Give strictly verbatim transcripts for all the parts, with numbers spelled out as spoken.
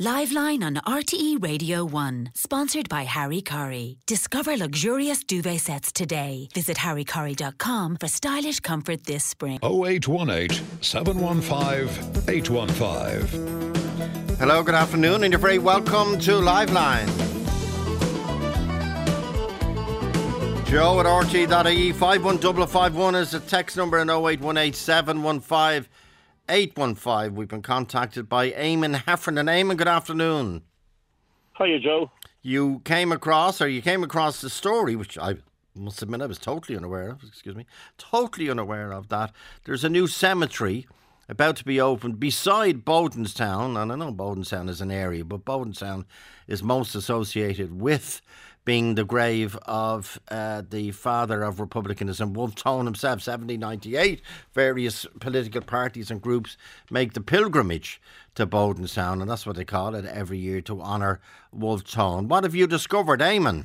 Liveline on R T E Radio one. Sponsored by Harry Curry. Discover luxurious duvet sets today. Visit harry curry dot com for stylish comfort this spring. oh eight one eight, seven one five, eight one five. Hello, good afternoon, and you're very welcome to Liveline. Joe at R T E dot I E, five one five five one is the text number, and oh eight one eight, seven one five, eight one five. We've been contacted by Eamon Heffernan. Eamon, good afternoon. Hiya, Joe. You came across, or you came across the story, which I must admit I was totally unaware of, excuse me, totally unaware of that. There's a new cemetery about to be opened beside Bodenstown, and I know Bodenstown is an area, but Bodenstown is most associated with being the grave of uh, the father of republicanism, Wolfe Tone himself, seventeen ninety-eight. Various political parties and groups make the pilgrimage to Bodenstown, and that's what they call it every year, to honour Wolfe Tone. What have you discovered, Eamon?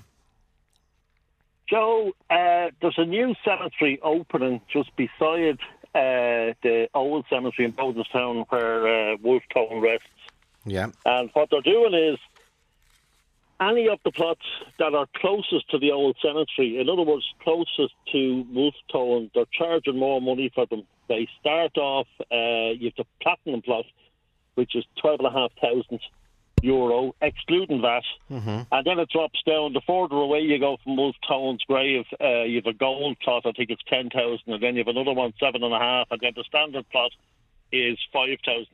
Joe, uh, there's a new cemetery opening just beside uh, the old cemetery in Bodenstown where uh, Wolfe Tone rests. Yeah. And what they're doing is, any of the plots that are closest to the old cemetery, in other words, closest to Wolfe Tone, they're charging more money for them. They start off, uh, you have the platinum plot, which is twelve and a half thousand euro, excluding that, mm-hmm. and then it drops down. The further away you go from Wolfe Tone's grave, uh, you have a gold plot, I think it's ten thousand, and then you have another one, seven and a half, and then the standard plot is five thousand.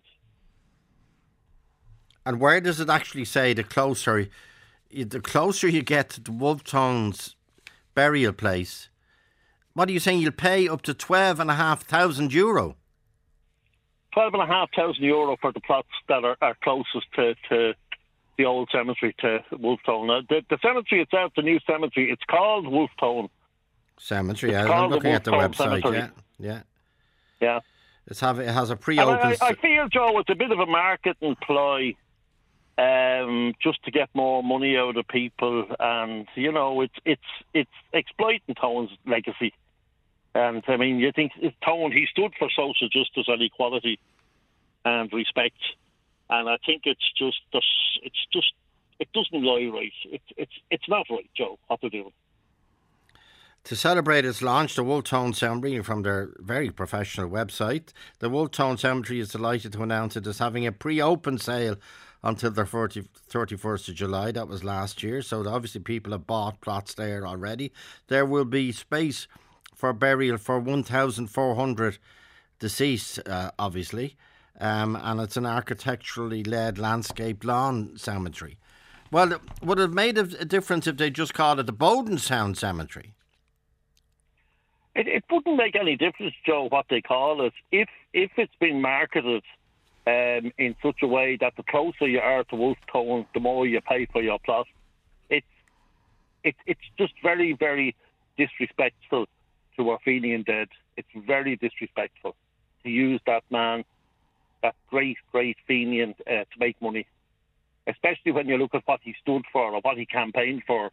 And where does it actually say the closer? The closer you get to Wolfe Tone's burial place, what are you saying? You'll pay up to twelve and a half thousand euro. Twelve and a half thousand euro for the plots that are, are closest to, to the old cemetery, to Wolfe Tone. Now, the, the cemetery itself, the new cemetery, it's called Wolfe Tone Cemetery. It's Yeah, I'm looking the at the website. Cemetery. Yeah, yeah. Yeah. It's have it has a pre-open. I, I feel, Joe, it's a bit of a marketing ploy. Um, just to get more money out of people, and you know, it's it's it's exploiting Tone's legacy. And I mean, you think Tone, he stood for social justice and equality and respect, and I think it's just it's just it doesn't lie right. It's it's it's not right, Joe, what they're doing. To celebrate its launch, the Wolfe Tone Cemetery, from their very professional website, the Wolfe Tone Cemetery is delighted to announce it is having a pre-open sale until the thirty-first of July. That was last year, so obviously people have bought plots there already. There will be space for burial for one thousand four hundred deceased, uh, obviously, um, and it's an architecturally led landscape lawn cemetery. Well, would it have made a difference if they just called it the Bodenstown Cemetery? It, it wouldn't make any difference, Joe, what they call it. If if it's been marketed Um, in such a way that the closer you are to Wolfe Tone, the more you pay for your plot. It's it, it's just very, very disrespectful to our Fenian dead. It's very disrespectful to use that man, that great, great Fenian, uh, to make money, especially when you look at what he stood for or what he campaigned for.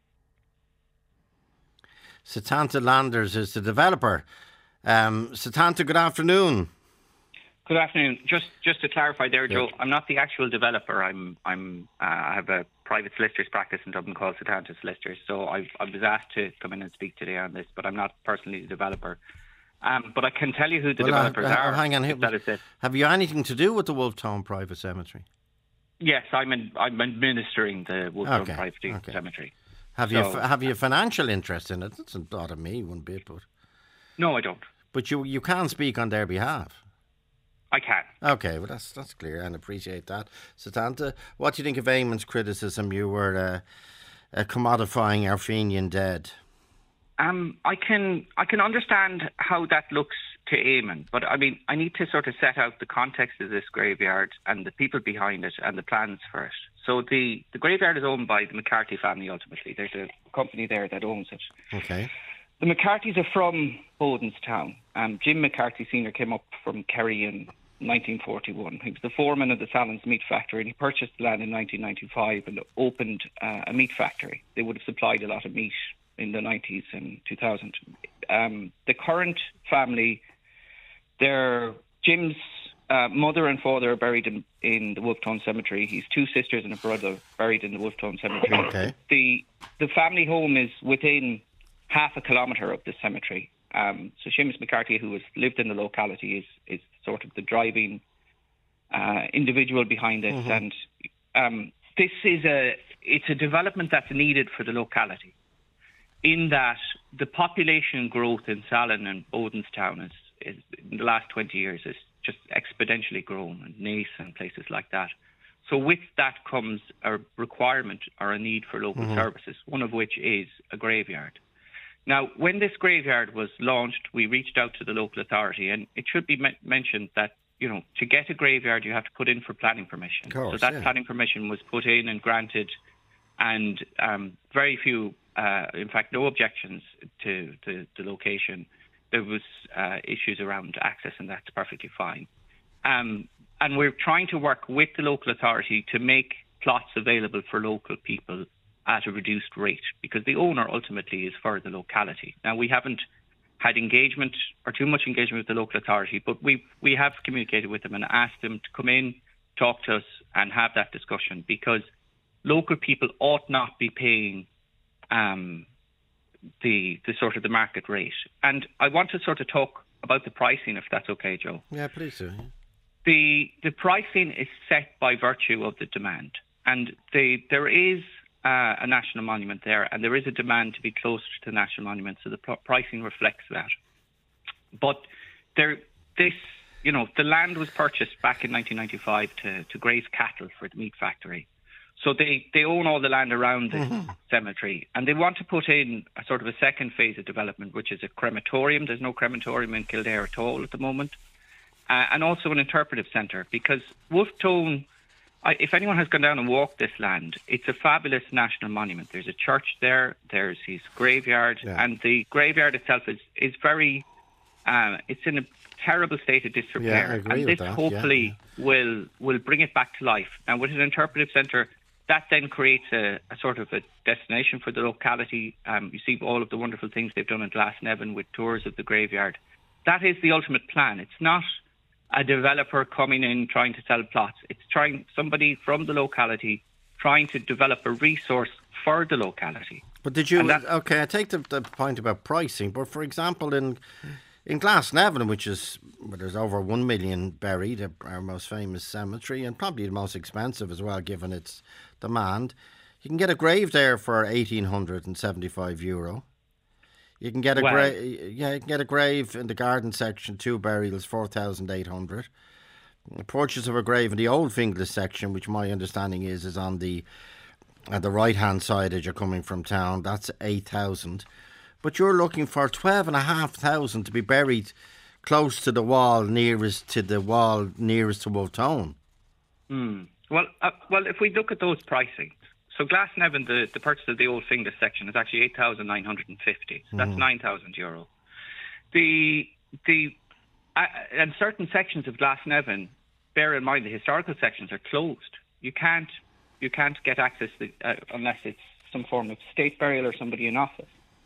Setanta Landers is the developer. Um, Setanta, good afternoon. Good afternoon. Just just to clarify there, Joe, yeah. I'm not the actual developer. I'm I'm uh, I have a private solicitor's practice in Dublin called Setanta Solicitors. So I've, I was asked to come in and speak today on this, but I'm not personally the developer. Um, but I can tell you who the well, developers uh, uh, are. Hang on, that is it. Have you anything to do with the Wolfe Tone Private Cemetery? Yes, I'm in, I'm administering the Wolfe Tone okay. Private okay. Cemetery. Have so, you have you a financial interest in it? That doesn't bother me one bit, but no, I don't. But you you can speak on their behalf. I can. Okay, well that's that's clear, and appreciate that. Setanta, what do you think of Eamon's criticism? You were uh, uh, commodifying our Fenian dead. Um, I can I can understand how that looks to Eamon, but I mean I need to sort of set out the context of this graveyard and the people behind it and the plans for it. So the, the graveyard is owned by the McCarthy family ultimately. There's a company there that owns it. Okay. The McCarthys are from Bodenstown. Um, Jim McCarthy Senior came up from Kerry in nineteen forty-one. He was the foreman of the Salons meat factory, and he purchased the land in nineteen ninety-five and opened uh, a meat factory. They would have supplied a lot of meat in the nineties and two thousand. Um, the current family, they're Jim's uh, mother and father are buried in, in the Wolftown Cemetery. He's two sisters and a brother buried in the Wolftown Cemetery. Okay. The the family home is within half a kilometre of the cemetery. Um, so Seamus McCarthy, who has lived in the locality, is is sort of the driving uh, individual behind this. Mm-hmm. And um, this is a it's a development that's needed for the locality, in that the population growth in Salon and Bodenstown is, is in the last twenty years is just exponentially grown, and Naas and places like that. So with that comes a requirement or a need for local mm-hmm. services, one of which is a graveyard. Now, when this graveyard was launched, we reached out to the local authority, and it should be me- mentioned that, you know, to get a graveyard, you have to put in for planning permission. Of course, so that yeah. planning permission was put in and granted, and um, very few, uh, in fact, no objections to, to the location. There was uh, issues around access, and that's perfectly fine. Um, and we're trying to work with the local authority to make plots available for local people at a reduced rate, because the owner ultimately is for the locality. Now, we haven't had engagement or too much engagement with the local authority, but we we have communicated with them and asked them to come in, talk to us and have that discussion, because local people ought not be paying um, the the sort of the market rate. And I want to sort of talk about the pricing, if that's okay, Joe. Yeah, please do. Yeah. The the pricing is set by virtue of the demand, and the there is uh, a national monument there, and there is a demand to be closer to the national monument, so the pr- pricing reflects that. But there, this, you know, the land was purchased back in nineteen ninety-five to to graze cattle for the meat factory. So they, they own all the land around the mm-hmm. cemetery, and they want to put in a sort of a second phase of development, which is a crematorium. There's no crematorium in Kildare at all at the moment, uh, and also an interpretive centre, because Wolftown, I, if anyone has gone down and walked this land, it's a fabulous national monument. There's a church there, there's his graveyard, yeah. and the graveyard itself is, is very, uh, it's in a terrible state of disrepair. Yeah, I agree and with this that. hopefully yeah. will will bring it back to life. Now, with an interpretive centre, that then creates a, a sort of a destination for the locality. Um, you see all of the wonderful things they've done in Glasnevin with tours of the graveyard. That is the ultimate plan. It's not a developer coming in trying to sell plots. It's trying somebody from the locality trying to develop a resource for the locality. But did you... Okay, I take the, the point about pricing, but for example, in in Glasnevin, which is where there's over one million buried, our most famous cemetery, and probably the most expensive as well, given its demand, you can get a grave there for eighteen seventy-five euro. You can get a well, grave, yeah, you can get a grave in the garden section, two burials, four thousand eight hundred. The purchase of a grave in the Old Finglas section, which my understanding is is on the at the right hand side as you're coming from town, that's eight thousand. But you're looking for twelve and a half thousand to be buried close to the wall, nearest to the wall, nearest to Wolftown. Hmm. Well, uh, well, if we look at those pricings, so Glasnevin, the, the purchase of the Old Finglas section is actually eight thousand nine hundred fifty. So that's mm. nine thousand euro. The the uh, and certain sections of Glasnevin, bear in mind the historical sections are closed. You can't you can't get access to, uh, unless it's some form of state burial or somebody in office.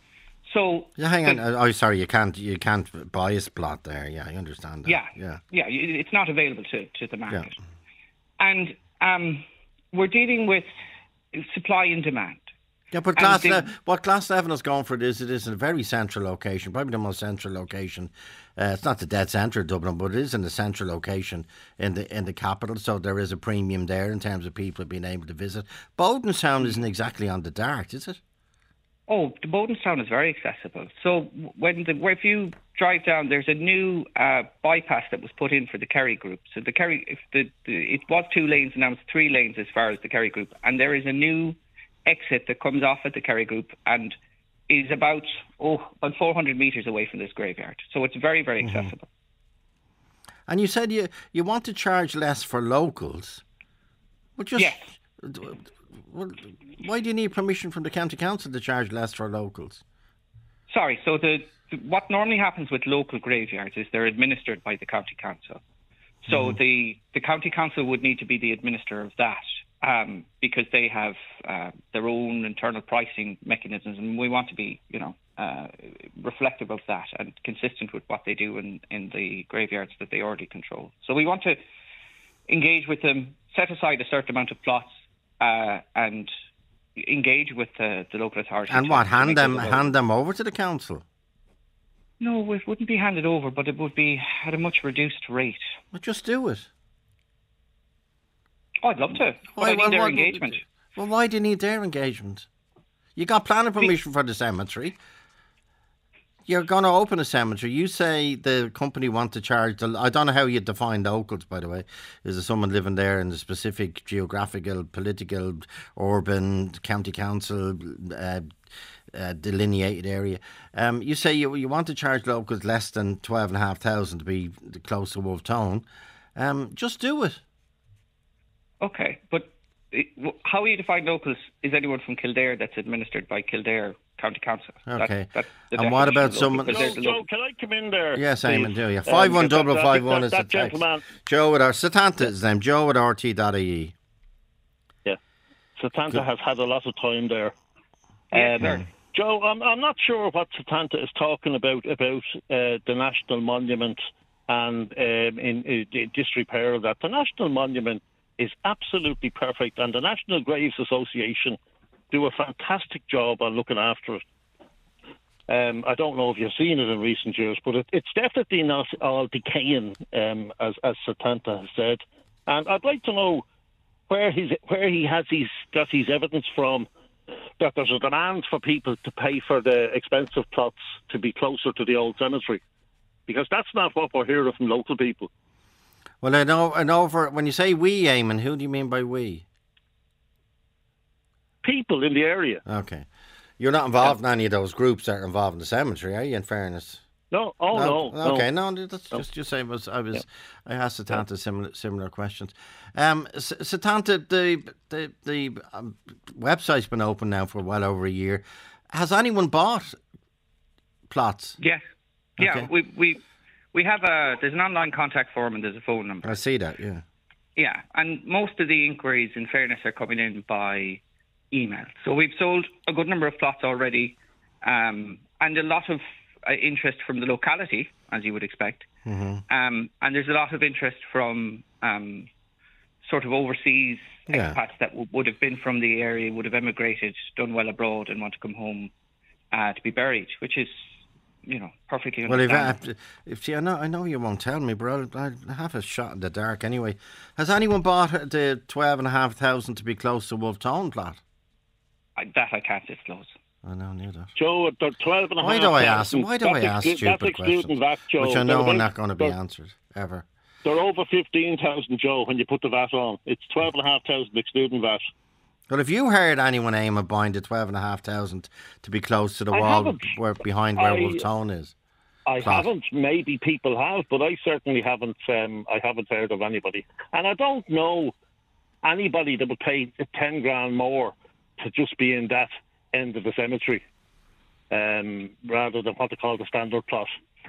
So yeah, hang the, on. Oh, sorry, you can't you can't buy a plot there. Yeah, I understand that. Yeah, yeah, yeah. It's not available to, to the market, yeah. and um, we're dealing with supply and demand. Yeah, but Glass they, what Glasnevin has gone for is it is in a very central location, probably the most central location. Uh, it's not the dead centre of Dublin, but it is in the central location in the in the capital. So there is a premium there in terms of people being able to visit. Bodenstown isn't exactly on the dart, is it? Oh, the Bodenstown is very accessible. So when the if you drive down, there's a new uh, bypass that was put in for the Kerry Group. So the Kerry, if the, the it was two lanes and now it's three lanes as far as the Kerry Group, and there is a new exit that comes off at the Kerry Group and is about oh about four hundred metres away from this graveyard. So it's very very mm-hmm. accessible. And you said you you want to charge less for locals, but just yes. Well, why do you need permission from the county council to charge less for locals? Sorry, so the, the what normally happens with local graveyards is they're administered by the county council. So mm. the, the county council would need to be the administrator of that um, because they have uh, their own internal pricing mechanisms, and we want to be, you know, uh, reflective of that and consistent with what they do in, in the graveyards that they already control. So we want to engage with them, set aside a certain amount of plots, uh, and engage with the, the local authority. And to, what, to hand them those hand them over to the council? No, it wouldn't be handed over, but it would be at a much reduced rate. Well, just do it. Oh, I'd love to, but Why- I need well, their what- engagement. Well, why do you need their engagement? You got planning permission for the cemetery. You're going to open a cemetery. You say the company want to charge. The, I don't know how you define locals, by the way. Is there someone living there in a specific geographical, political, urban, county council uh, uh, delineated area? Um, you say you you want to charge locals less than twelve and a half thousand to be close to Wolf Tone. Um, just do it. Okay, but it, w- how you define locals is anyone from Kildare that's administered by Kildare County Council. Okay. That's, that's the And what definition about of local, someone- because Joe, they're the Joe, local- can I come in there? Yes, please? Eamon, do you? Um, Five one because double that- five that- one is the that text. gentleman, Joe with our Satanta is his name. Joe at R T dot I E. yeah, Satanta has had a lot of time there. Yes, Um, sir. Joe, I'm, I'm not sure what Satanta is talking about, about uh, the National Monument and um, in, in, in disrepair of that. The National Monument is absolutely perfect, and the National Graves Association do a fantastic job on looking after it. Um, I don't know if you've seen it in recent years, but it, it's definitely not all decaying, um, as, as Satanta has said. And I'd like to know where he's, where he has his, got his evidence from that there's a demand for people to pay for the expensive plots to be closer to the old cemetery, because that's not what we're hearing from local people. Well, I know, I know. For when you say we, Eamon, who do you mean by we? People in the area. Okay, you're not involved in any of those groups that are involved in the cemetery, are you? In fairness. No, oh no, no. Okay, no, that's just just say was I was Yeah. I asked Satanta similar similar questions. Um, S- Satanta, the the the um, website's been open now for well over a year. Has anyone bought plots? Yeah, yeah. Okay. We we we have a there's an online contact form and there's a phone number. I see that. Yeah. Yeah, and most of the inquiries, in fairness, are coming in by email. So we've sold a good number of plots already, um, and a lot of uh, interest from the locality, as you would expect. Mm-hmm. Um, and there's a lot of interest from um, sort of overseas Yeah. expats that w- would have been from the area, would have emigrated, done well abroad, and want to come home uh, to be buried, which is, you know, perfectly Well, if, understandable. I, if see, I know, I know you won't tell me, but I'll, I'll have a shot in the dark anyway. Has anyone bought the twelve and a half thousand to be close to Wolf Tone plot? I, that I can't disclose. I know, knew that. Joe, they're twelve and a half. Why do I ask? thousand. Why do I That's ask exclu- stupid that's excluding questions, V A T, Joe. which I know They're are not about- going to be they're- answered ever? They're over fifteen thousand, Joe, when you put the V A T on. It's twelve and a half thousand excluding V A T. Well, if you heard anyone aim at buying the twelve and a half thousand to be close to the I wall haven't. where behind where I- Wolf Tone is, I Plot. haven't. Maybe people have, but I certainly haven't. Um, I haven't heard of anybody, and I don't know anybody that would pay ten grand more to just be in that end of the cemetery, um, rather than what they call the standard plot.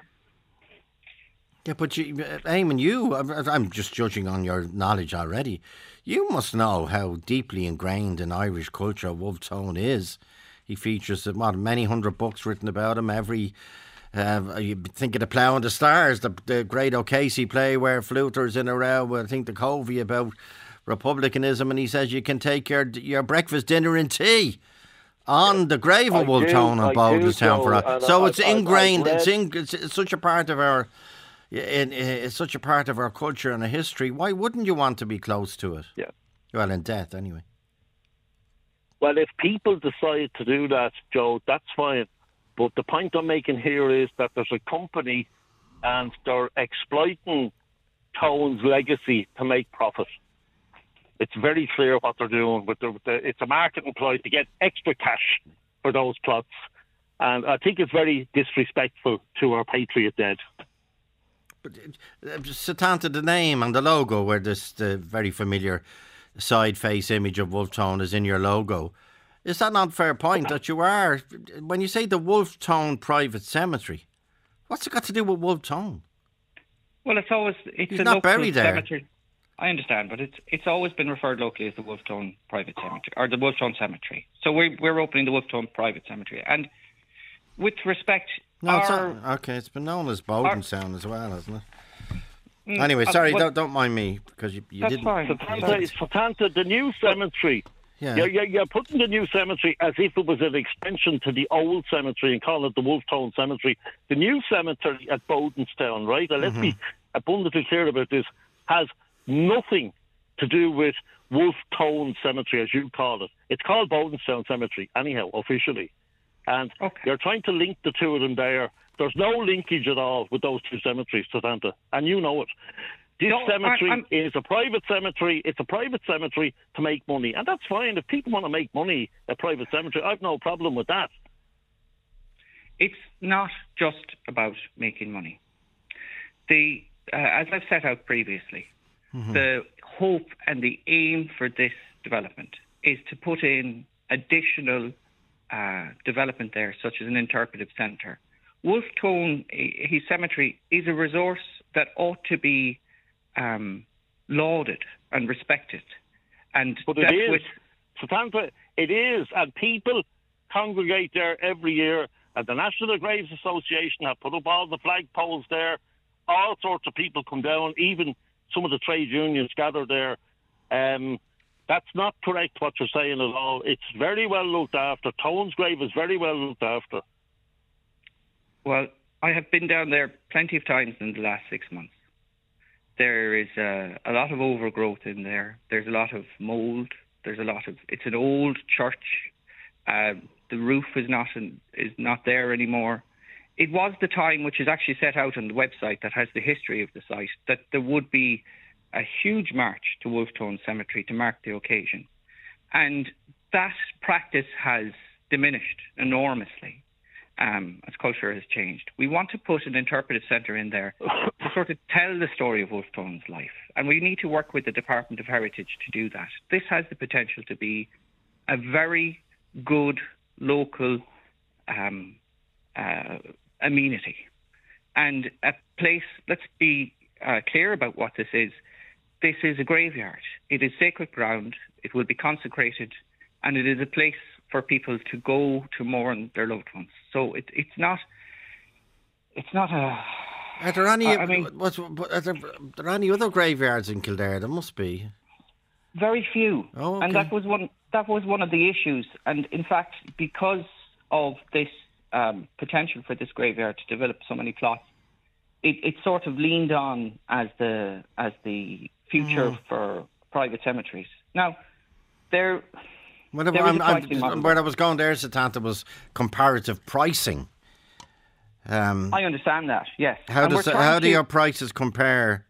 yeah. But you, Eamon, you, I'm- I'm just judging on your knowledge already. You must know how deeply ingrained in Irish culture Wolf Tone is. He features what many hundred books written about him. Every Uh, you think of the Plough and the Stars, the, the great O'Casey play where Fluter's in a row with, I think, the Covey about republicanism, and he says you can take your your breakfast, dinner and tea on the grave I of Wolf do, Tone I and do, Bowdenstown for Joe, that. and So I- it's I- I've ingrained, it's, read- in, it's, it's such a part of our in, it's such a part of our culture and our history. Why wouldn't you want to be close to it? Yeah. Well, in death, anyway. Well, if people decide to do that, Joe, that's fine. But the point I'm making here is that there's a company and they're exploiting Tone's legacy to make profit. It's very clear what they're doing. With the, with the, it's a marketing ploy to get extra cash for those plots. And I think it's very disrespectful to our patriot dead. But uh, Satanta, the name and the logo, where this the very familiar side face image of Wolf Tone is in your logo. Is that not a fair point that you are, when you say the Wolf Tone Private Cemetery, what's it got to do with Wolf Tone? Well, it's always it's He's a not local buried there. cemetery. I understand, but it's it's always been referred locally as the Wolf Tone Private Cemetery or the Wolf Tone Cemetery. So we're we're opening the Wolf Tone Private Cemetery, and with respect, No, it's our, not, okay. It's been known as Bodenstown as well, hasn't it? Mm, Anyway, uh, sorry, well, don't, don't mind me because you, you that's didn't. fine. Satanta, Satanta, the new cemetery. Yeah. You're, you're, you're putting the new cemetery as if it was an extension to the old cemetery and calling it the Wolftown Cemetery. The new cemetery at Bodenstown, right? And let's Mm-hmm. be abundantly clear about this, has nothing to do with Wolftown Cemetery, as you call it. It's called Bodenstown Cemetery, anyhow, officially. And Okay. you're trying to link the two of them there. There's no linkage at all with those two cemeteries, Satanta, and you know it. This No, cemetery I- I'm- is a private cemetery. It's a private cemetery to make money, and that's fine. If people want to make money at private cemetery, I've no problem with that. It's not just about making money. The uh, as I've set out previously, Mm-hmm. the hope and the aim for this development is to put in additional uh, development there, such as an interpretive centre. Wolftown, eh, his cemetery, is a resource that ought to be um, lauded and respected. And But it that's is, with Satanta, it is, and people congregate there every year. And the National Graves Association have put up all the flagpoles there. All sorts of people come down, even some of the trade unions gather there. Um, that's not correct what you're saying at all. It's very well looked after. Tone's grave is very well looked after. Well, I have been down there plenty of times in the last six months. There is uh, a lot of overgrowth in there. There's a lot of mould. There's a lot of. It's an old church. Uh, the roof is not in, is not there anymore. It was the time, which is actually set out on the website that has the history of the site, that there would be a huge march to Wolftown Cemetery to mark the occasion, and that practice has diminished enormously. Um, as culture has changed. We want to put an interpretive centre in there to sort of tell the story of Wolftown's life. And we need to work with the Department of Heritage to do that. This has the potential to be a very good local um, uh, amenity. And a place, let's be uh, clear about what this is. This is a graveyard. It is sacred ground. It will be consecrated. And it is a place for people to go to mourn their loved ones. So it, it's not, it's not a. Are there any? I mean, what's, what, are, there, are there any other graveyards in Kildare? There must be. Very few, Oh, okay. and that was one. That was one of the issues. And in fact, because of this um, potential for this graveyard to develop so many plots, it, it sort of leaned on as the as the future Mm. for private cemeteries. Now, there. Well, There is I'm, a I'm, pricing model. where I was going there, Satanta, was comparative pricing. Um, I understand that. Yes. how And does we're trying how do to- your prices compare?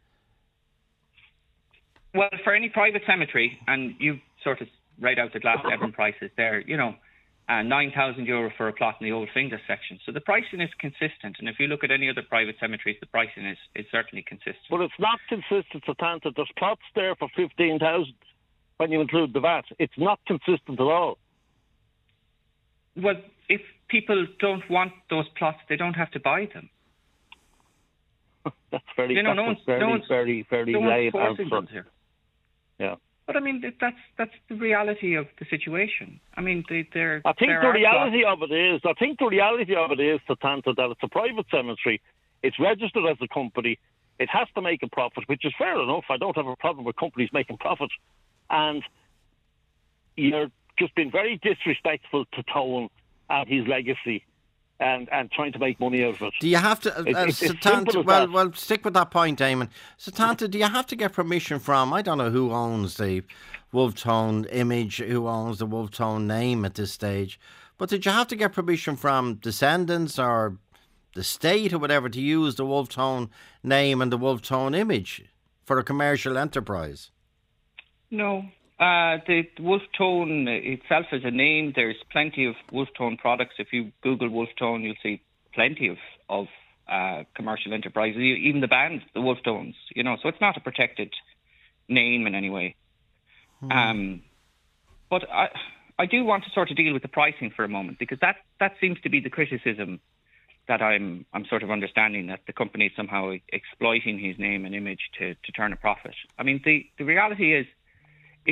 Well, for any private cemetery, and you sort of read out the Glasnevin prices there, you know, uh, nine thousand euro for a plot in the Old Fingers section. So the pricing is consistent. And if you look at any other private cemeteries, the pricing is, is certainly consistent. But it's not consistent, Satanta. There's plots there for fifteen thousand when you include the V A T. It's not consistent at all. Well, if people don't want those plots, they don't have to buy them. That's very, You know, that's no a one's, very, no one's, very, very no one's late forcing answer. them to. Yeah. But I mean, th- that's that's the reality of the situation. I mean, they, they're. I think there the are reality plots. of it is, I think the reality of it is, Satanta, that it's a private cemetery. It's registered as a company. It has to make a profit, which is fair enough. I don't have a problem with companies making profit. And you're just being very disrespectful to Tone and his legacy and, and trying to make money out of it. Do you have to, uh, It- uh, it's as Satanta? simple as Well, that. well, stick with that point, Damon. Satanta, do you have to get permission from? I don't know who owns the Wolftown image, who owns the Wolftown name at this stage, but did you have to get permission from descendants or the state or whatever to use the Wolftown name and the Wolftown image for a commercial enterprise? No. Uh, the Wolftown itself is a name. There's plenty of Wolftown products. If you Google Wolftown, you'll see plenty of, of uh, commercial enterprises, e- even the band, the Wolftones, you know, so it's not a protected name in any way. Um, but I, I do want to sort of deal with the pricing for a moment, because that, that seems to be the criticism that I'm I'm sort of understanding, that the company is somehow exploiting his name and image to, to turn a profit. I mean, the, the reality is, it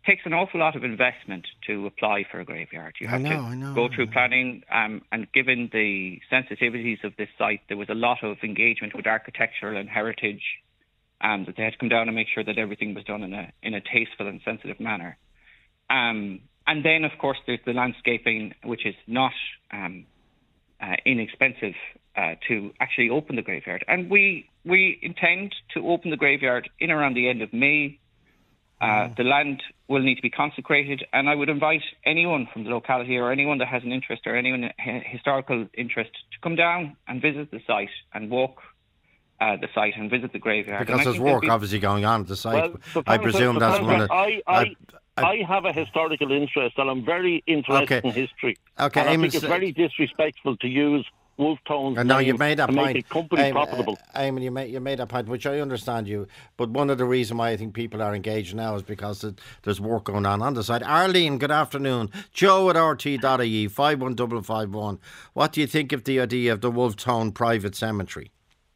takes an awful lot of investment to apply for a graveyard. You have I know, to I know, go I through know. planning, um, and given the sensitivities of this site, there was a lot of engagement with architectural and heritage, um, that they had to come down and make sure that everything was done in a in a tasteful and sensitive manner. Um, and then, of course, there's the landscaping, which is not um, uh, inexpensive uh, to actually open the graveyard. And we we intend to open the graveyard in around the end of May. Uh, the land will need to be consecrated, and I would invite anyone from the locality or anyone that has an interest or anyone uh, historical interest to come down and visit the site and walk uh, the site and visit the graveyard. Because there's work be... obviously going on at the site. Well, so I presume so that's one of... I, I, I, I have a historical interest, and I'm very interested okay. in history. Okay, and I Eamon, think it's very disrespectful to use Wolfe Tone's no, name you made that to point. make a company Eamon, profitable. Uh, Eamon, you made, you made that point, which I understand you. But one of the reasons why I think people are engaged now is because it, there's work going on on the side. Arlene, good afternoon. Joe at R T dot I E, five one five five one. What do you think of the idea of the Wolfe Tone private cemetery?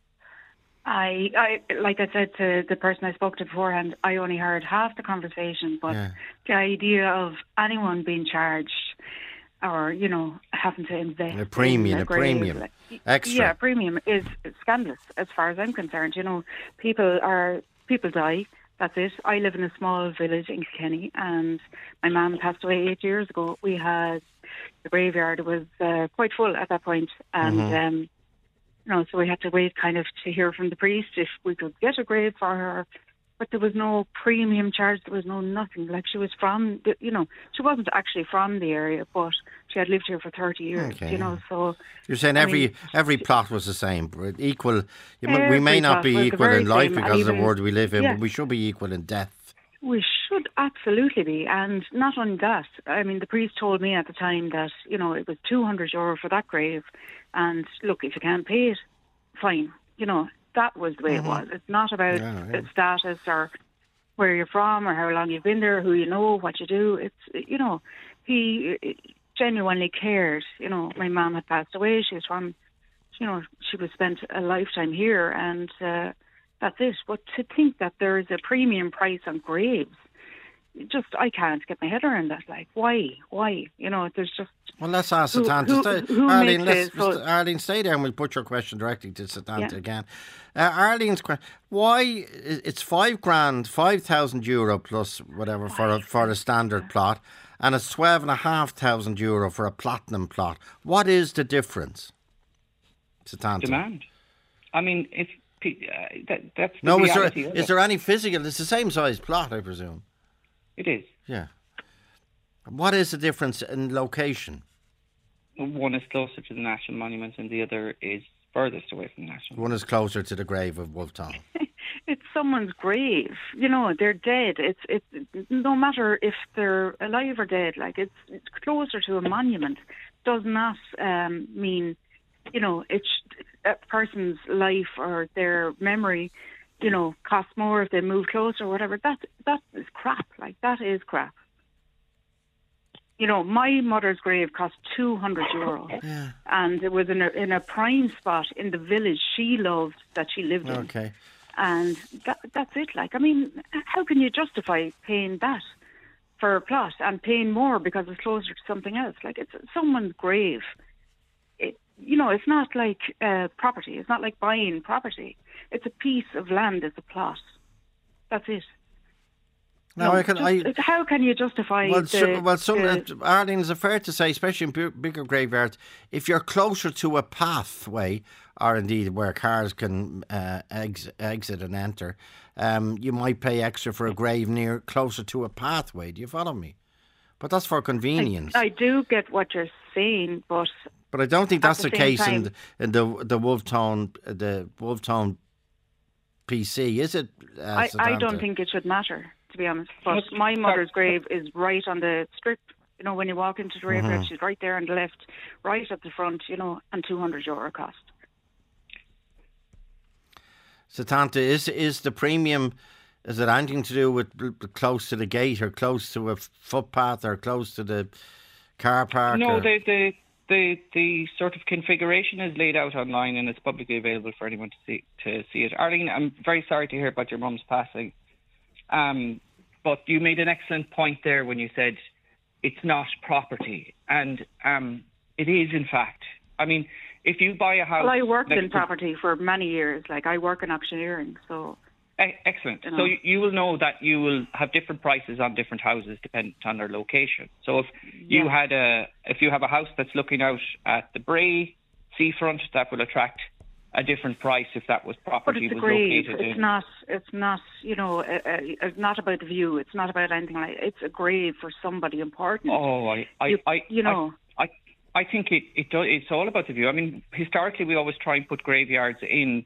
I, I, like I said to the person I spoke to beforehand, I only heard half the conversation, but yeah. the idea of anyone being charged or, you know, having to invest a premium, in a, a grave, premium, like, extra. Yeah, a premium is scandalous as far as I'm concerned. You know, people are people die. That's it. I live in a small village in Kilkenny, and my mum passed away eight years ago. We had the graveyard was uh, quite full at that point, and mm-hmm. um, you know, so we had to wait kind of to hear from the priest if we could get a grave for her. But there was no premium charge. There was no nothing. Like, she was from, the, you know, she wasn't actually from the area, but she had lived here for thirty years. Okay. You know, so you're saying I every mean, every plot was the same, equal. We may not be equal in life because of the world we live in, yeah. but we should be equal in death. We should absolutely be, and not only that. I mean, the priest told me at the time that, you know, it was two hundred euro for that grave, and look, if you can't pay it, fine. You know, that was the way mm-hmm. it was. It's not about yeah, yeah. status or where you're from or how long you've been there, who you know, what you do. It's, you know, he genuinely cared. You know, my mum had passed away. She was from, you know, she was spent a lifetime here, and uh, that's it. But to think that there is a premium price on graves, just, I can't get my head around that. Like, why? Why? You know, there's just... Well, let's ask Satanta. Stay, Arlene, let's, so, Arlene, stay there and we'll put your question directly to Satanta yeah. again. Uh, Arlene's question, why, it's five grand, five thousand euro plus whatever for a, for a standard plot, and it's twelve and a half thousand euro for a platinum plot. What is the difference, Satanta? Demand. I mean, if uh, that, that's the No, is there, is it. there any physical, it's the same size plot, I presume. It is. Yeah. What is the difference in location? One is closer to the national monument and the other is furthest away from the national One is closer to the grave of Wolfe Tone. It's someone's grave. You know, they're dead. It's it's no matter if they're alive or dead. Like, it's it's closer to a monument. Does not um, mean, you know, it's a person's life or their memory, you know, costs more if they move closer or whatever. That that is crap. Like, that is crap. You know, my mother's grave cost two hundred euro, yeah. and it was in a in a prime spot in the village she loved that she lived in. Okay, and that, that's it. Like, I mean, how can you justify paying that for a plot and paying more because it's closer to something else? Like, it's someone's grave. It, you know, it's not like uh, property. It's not like buying property. It's a piece of land. It's a plot. That's it. No, no, I can. Just, I, how can you justify? Well, the, so, well, some the, uh, Arlene, is it fair to say, especially in b- bigger graveyards, if you're closer to a pathway, or indeed where cars can uh, ex- exit and enter, um, you might pay extra for a grave near closer to a pathway. Do you follow me? But that's for convenience. I, I do get what you're saying, but but I don't think that's the, the case time, in the, in the the Wolfe Tone the Wolfe Tone P C, is it? Uh, I, I don't think it should matter, to be honest. But my mother's grave is right on the strip. You know, when you walk into the graveyard, mm-hmm. she's right there on the left, right at the front, you know, and two hundred euro cost. Satanta, is is the premium, is it anything to do with close to the gate or close to a footpath or close to the car park? No, or? the, the the the sort of configuration is laid out online and it's publicly available for anyone to see to see it. Arlene, I'm very sorry to hear about your mum's passing. Um, but you made an excellent point there when you said it's not property. And um, it is, in fact. I mean, if you buy a house... Well, I worked in to, property for many years. Like, I work in auctioneering, so... Excellent. You know. So you, you will know that you will have different prices on different houses depending on their location. So if you Yeah. had a, if you have a house that's looking out at the Bray seafront, that will attract a different price if that was But property it's a was grave. located It's in. not. It's not. You know. Uh, uh, it's not about the view. It's not about anything like. It's a grave for somebody important. Oh, I, I, you, I, you know. I, I, I think it, it do, it's all about the view. I mean, historically, we always try and put graveyards in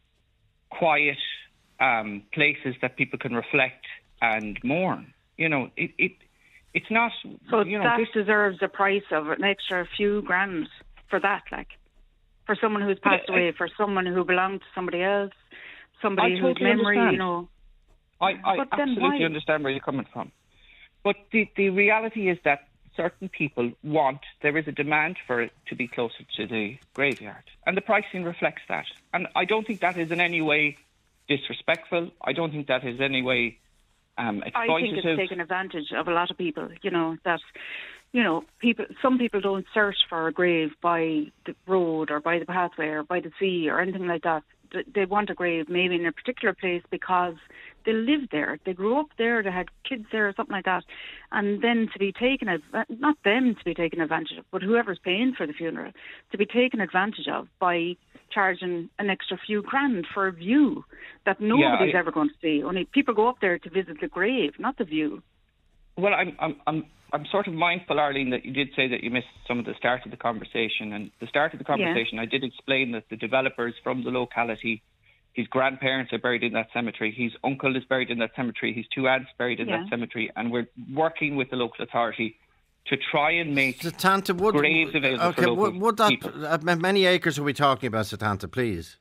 quiet um, places that people can reflect and mourn. You know, it, it it's not. So you know, that this, deserves a price of an extra few grand for that, like, for someone who's But passed I- away, for someone who belonged to somebody else, somebody I whose totally memory, understand. you know. I, I But then absolutely why? understand where you're coming from. But the, the reality is that certain people want, there is a demand for it to be closer to the graveyard. And the pricing reflects that. And I don't think that is in any way disrespectful. I don't think that is in any way um, exploitative. I think it's taken advantage of a lot of people, you know, that, you know, people. Some people don't search for a grave by the road or by the pathway or by the sea or anything like that. Th- They want a grave maybe in a particular place because they live there. They grew up there, they had kids there or something like that. And then to be taken, adv- not them to be taken advantage of, but whoever's paying for the funeral, to be taken advantage of by charging an extra few grand for a view that nobody's I- ever going to see. Only people go up there to visit the grave, not the view. Well, I'm, I'm, I'm, I'm sort of mindful, Arlene, that you did say that you missed some of the start of the conversation. And the start of the conversation, I did explain that the developers from the locality, his grandparents are buried in that cemetery, his uncle is buried in that cemetery, his two aunts buried in Yeah. that cemetery, and we're working with the local authority to try and make Satanta, would, graves available okay, for local would, would that, people. uh, many acres are we talking about, Satanta, please?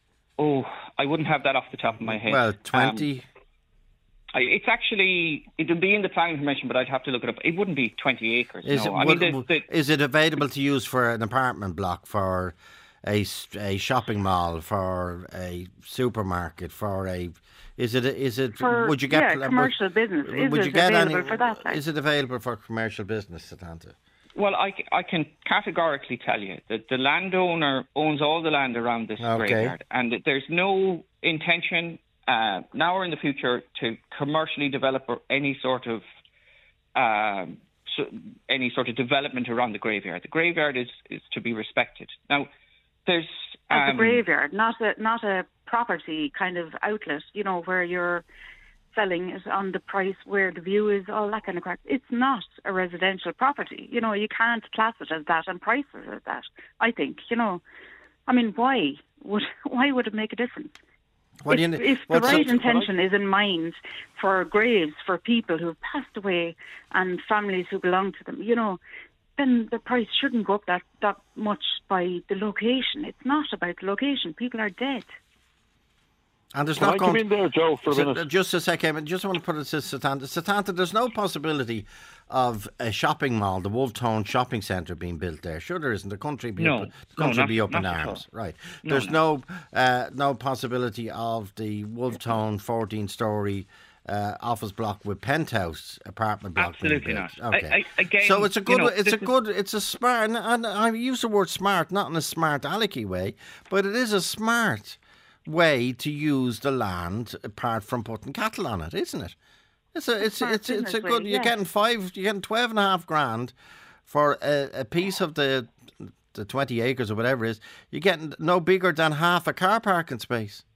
Oh, I wouldn't have that off the top of my head. Well, Um, twenty. I, it's actually, it would be in the planning permission, but I'd have to look it up. It wouldn't be twenty acres. Is, no. it, I would- mean, the, the, is it available to use for an apartment block, for a, s- a shopping mall, for a supermarket, for a... Is it... Is it For, would you get... yeah, would- commercial business. Is would it you get available any, for that? Like? Is it available for commercial business, Satanta? well, I, c- I can categorically tell you that the landowner owns all the land around this Okay. graveyard, and that there's no intention uh, now or in the future to commercially develop or any sort of um, so, any sort of development around the graveyard. The graveyard is, is to be respected. Now, there's As a um, graveyard, not a not a property kind of outlet, you know, where you're selling it on the price where the view is, all that kind of crap. It's not a residential property. You know, you can't class it as that and price it as that, I think, you know. I mean, why would why would it make a difference? What if do you, if the what's right the- intention is in mind for graves for people who have passed away and families who belong to them, you know, then the price shouldn't go up that, that much by the location. It's not about the location. People are dead. And there's Can not I going come in there, Joe, for a So, minute? uh, just a second, I just want to put it to Satanta. Satanta, there's no possibility of a shopping mall, the Wolftown Shopping Centre, being built there. Sure, there isn't. The country be No. up, the No, country not- be up in not at arms, all. right? No, There's no. no uh, no possibility of the Wolftown fourteen-story uh, office block with penthouse apartment block. being Absolutely built. not. Okay. I- I- again, so it's a you good, know, it's this a is- good, it's a smart, and, and I use the word smart, not in a smart alecky way, but it is a smart way to use the land apart from putting cattle on it, isn't it? It's a it's smart it's it's a business good. way, You're yeah. getting five. You're getting twelve and a half grand for a, a piece of the the twenty acres or whatever it is. You're getting no bigger than half a car parking space.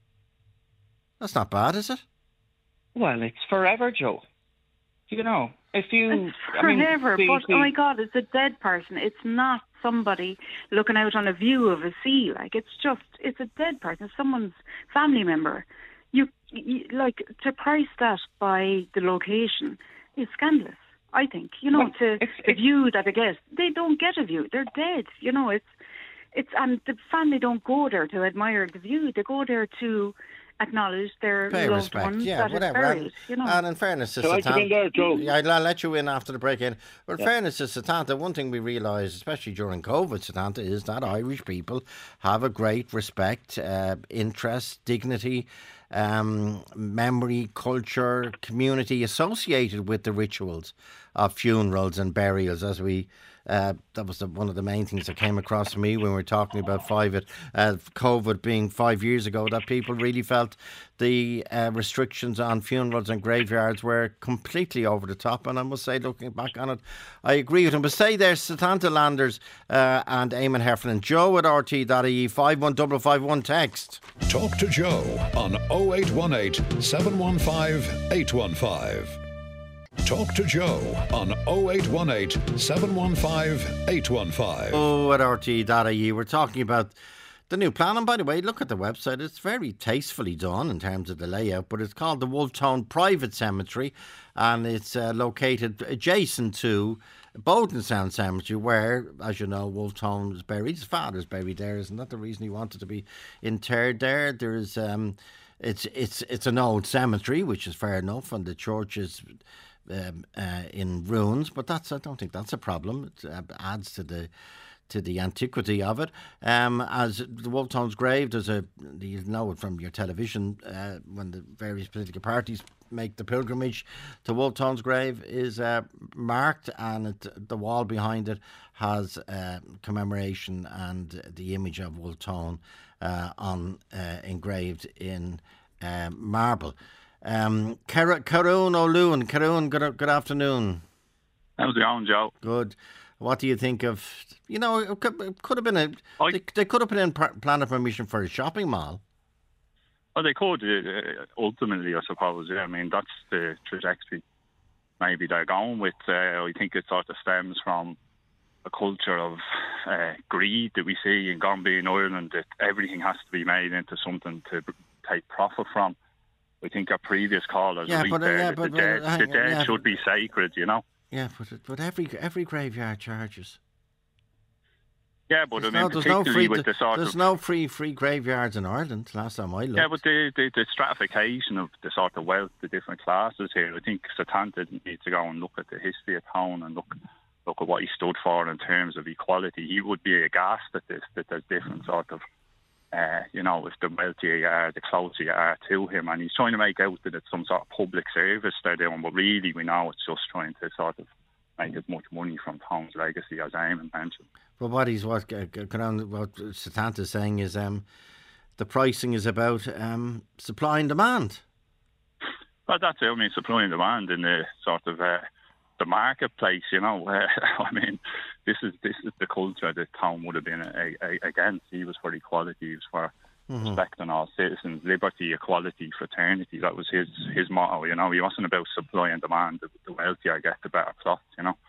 That's not bad, is it? Well, it's forever, Joe. You know, if you... It's I mean, forever, the- but the- oh my God, it's a dead person. It's not somebody looking out on a view of a sea. Like, it's just, it's a dead person. It's someone's family member. You, you like, to price that by the location is scandalous, I think. You know, Well, to it's- the it's- view that I guess they don't get a view. They're dead. You know, it's, it's, and the family don't go there to admire the view. They go there to acknowledge their Pay loved respect, ones yeah, that is whatever. buried. And, You know. and in fairness to Can I come in Satanta, there, Joe? yeah, I'll, I'll let you in after the break in. But in fairness to Satanta, one thing we realise, especially during COVID, Satanta, is that Irish people have a great respect, uh, interest, dignity, um, memory, culture, community associated with the rituals of funerals and burials. As we, uh, that was the, one of the main things that came across to me when we were talking about five it, uh, COVID being five years ago, that people really felt the uh, restrictions on funerals and graveyards were completely over the top. And I must say, looking back on it, I agree with him. But say there's Setanta Landers uh, and Eamon Heffernan. Joe at R T dot I E, five one five five one text. Talk to Joe on oh eight one eight, seven one five, eight one five. Talk to Joe on oh eight one eight, seven one five, eight one five. Oh, at R T dot I E, we're talking about the new plan. And by the way, look at the website. It's very tastefully done in terms of the layout, but it's called the Wolftown Private Cemetery, and it's uh, located adjacent to Bodenstown Cemetery, where, as you know, Wolftown is buried. His father's buried there. Isn't that the reason he wanted to be interred there? There's, um, it's it's it's an old cemetery, which is fair enough, and the church is um, uh, in ruins. But that's I don't think that's a problem. It uh, adds to the to the antiquity of it. Um, as the Wolftown's grave, there's a, you know it from your television, uh, when the various political parties make the pilgrimage to Wolftown's grave, is uh, marked, and it, the wall behind it has uh, commemoration and the image of Wolftown uh, on uh, engraved in uh, marble. Um, Car- Caroon O'Loon, Caroon, good, good afternoon. How's it going, Joe? Good. What do you think of, you know, it could, it could have been a, I, they, they could have put in planning permission for a shopping mall. Well, they could, uh, ultimately, I suppose. Yeah, I mean, that's the trajectory maybe they're going with. Uh, I think it sort of stems from a culture of uh, greed that we see in Gombe in Ireland, that everything has to be made into something to take profit from. I think our previous callers yeah, right but, uh, there, yeah, that but, the dead, uh, the dead yeah, should be sacred, you know? Yeah, but but every every graveyard charges. Yeah, but there's I mean, no, particularly no free, with the sort there's of... no free free graveyards in Ireland, last time I looked. Yeah, but the, the, the stratification of the sort of wealth, the different classes here, I think Setanta needs to go and look at the history of town and look look at what he stood for in terms of equality. He would be aghast at this, that there's different sort of, uh, you know, if the wealthier you are, the closer you are to him. And he's trying to make out that it's some sort of public service they're doing, but really we know it's just trying to sort of make as much money from town's legacy as Eamon mentioned. But what he's what what Setanta is saying is um, the pricing is about um, supply and demand. Well, that's it. I mean, supply and demand in the sort of uh, the marketplace. You know, uh, I mean, this is this is the culture that town would have been a, a, against. He was for equality. He was for mm-hmm. respecting all citizens, liberty, equality, fraternity. That was his his motto. You know, he wasn't about supply and demand. The, the wealthier I get, the better cloth. You know.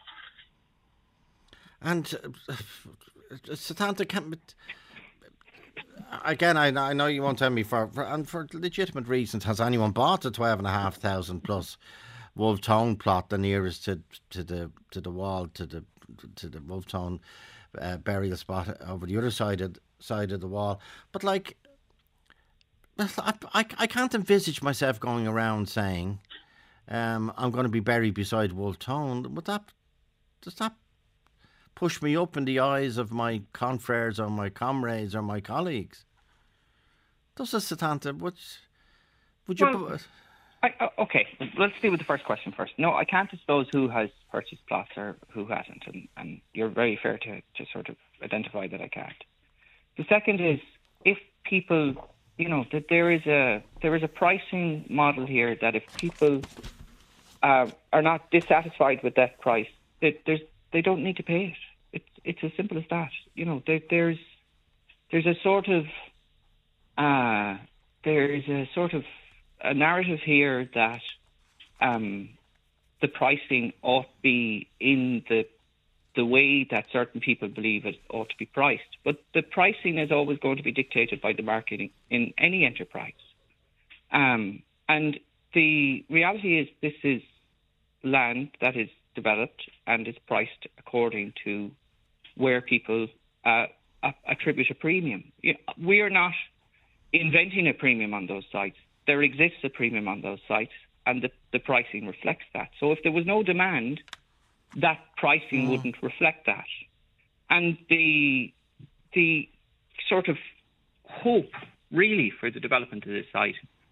And uh, Setanta can't. Again, I, I know you won't tell me for, for and for legitimate reasons. Has anyone bought the twelve and a half thousand plus Wolftown plot, the nearest to to the to the wall to the to the Wolftown uh, burial spot over the other side of side of the wall? But like, I I, I can't envisage myself going around saying, um, "I'm going to be buried beside Wolftown." Would that does that push me up in the eyes of my confrères or my comrades or my colleagues? Does this, Setanta, would, would you... Well, I, okay, let's deal with the first question first. No, I can't disclose who has purchased plots or who hasn't, and, and you're very fair to, to sort of identify that I can't. The second is, if people, you know, that there is a there is a pricing model here that if people uh, are not dissatisfied with that price, that there's they don't need to pay it. It's it's as simple as that. You know, there, there's there's a sort of uh, there's a sort of a narrative here that um, the pricing ought to be in the the way that certain people believe it ought to be priced. But the pricing is always going to be dictated by the market in, in any enterprise. Um, and the reality is, this is land that is developed and is priced according to where people uh, attribute a premium. You know, we are not inventing a premium on those sites. There exists a premium on those sites, and the, the pricing reflects that. So if there was no demand, that pricing mm. wouldn't reflect that. And the the sort of hope, really, for the development of this site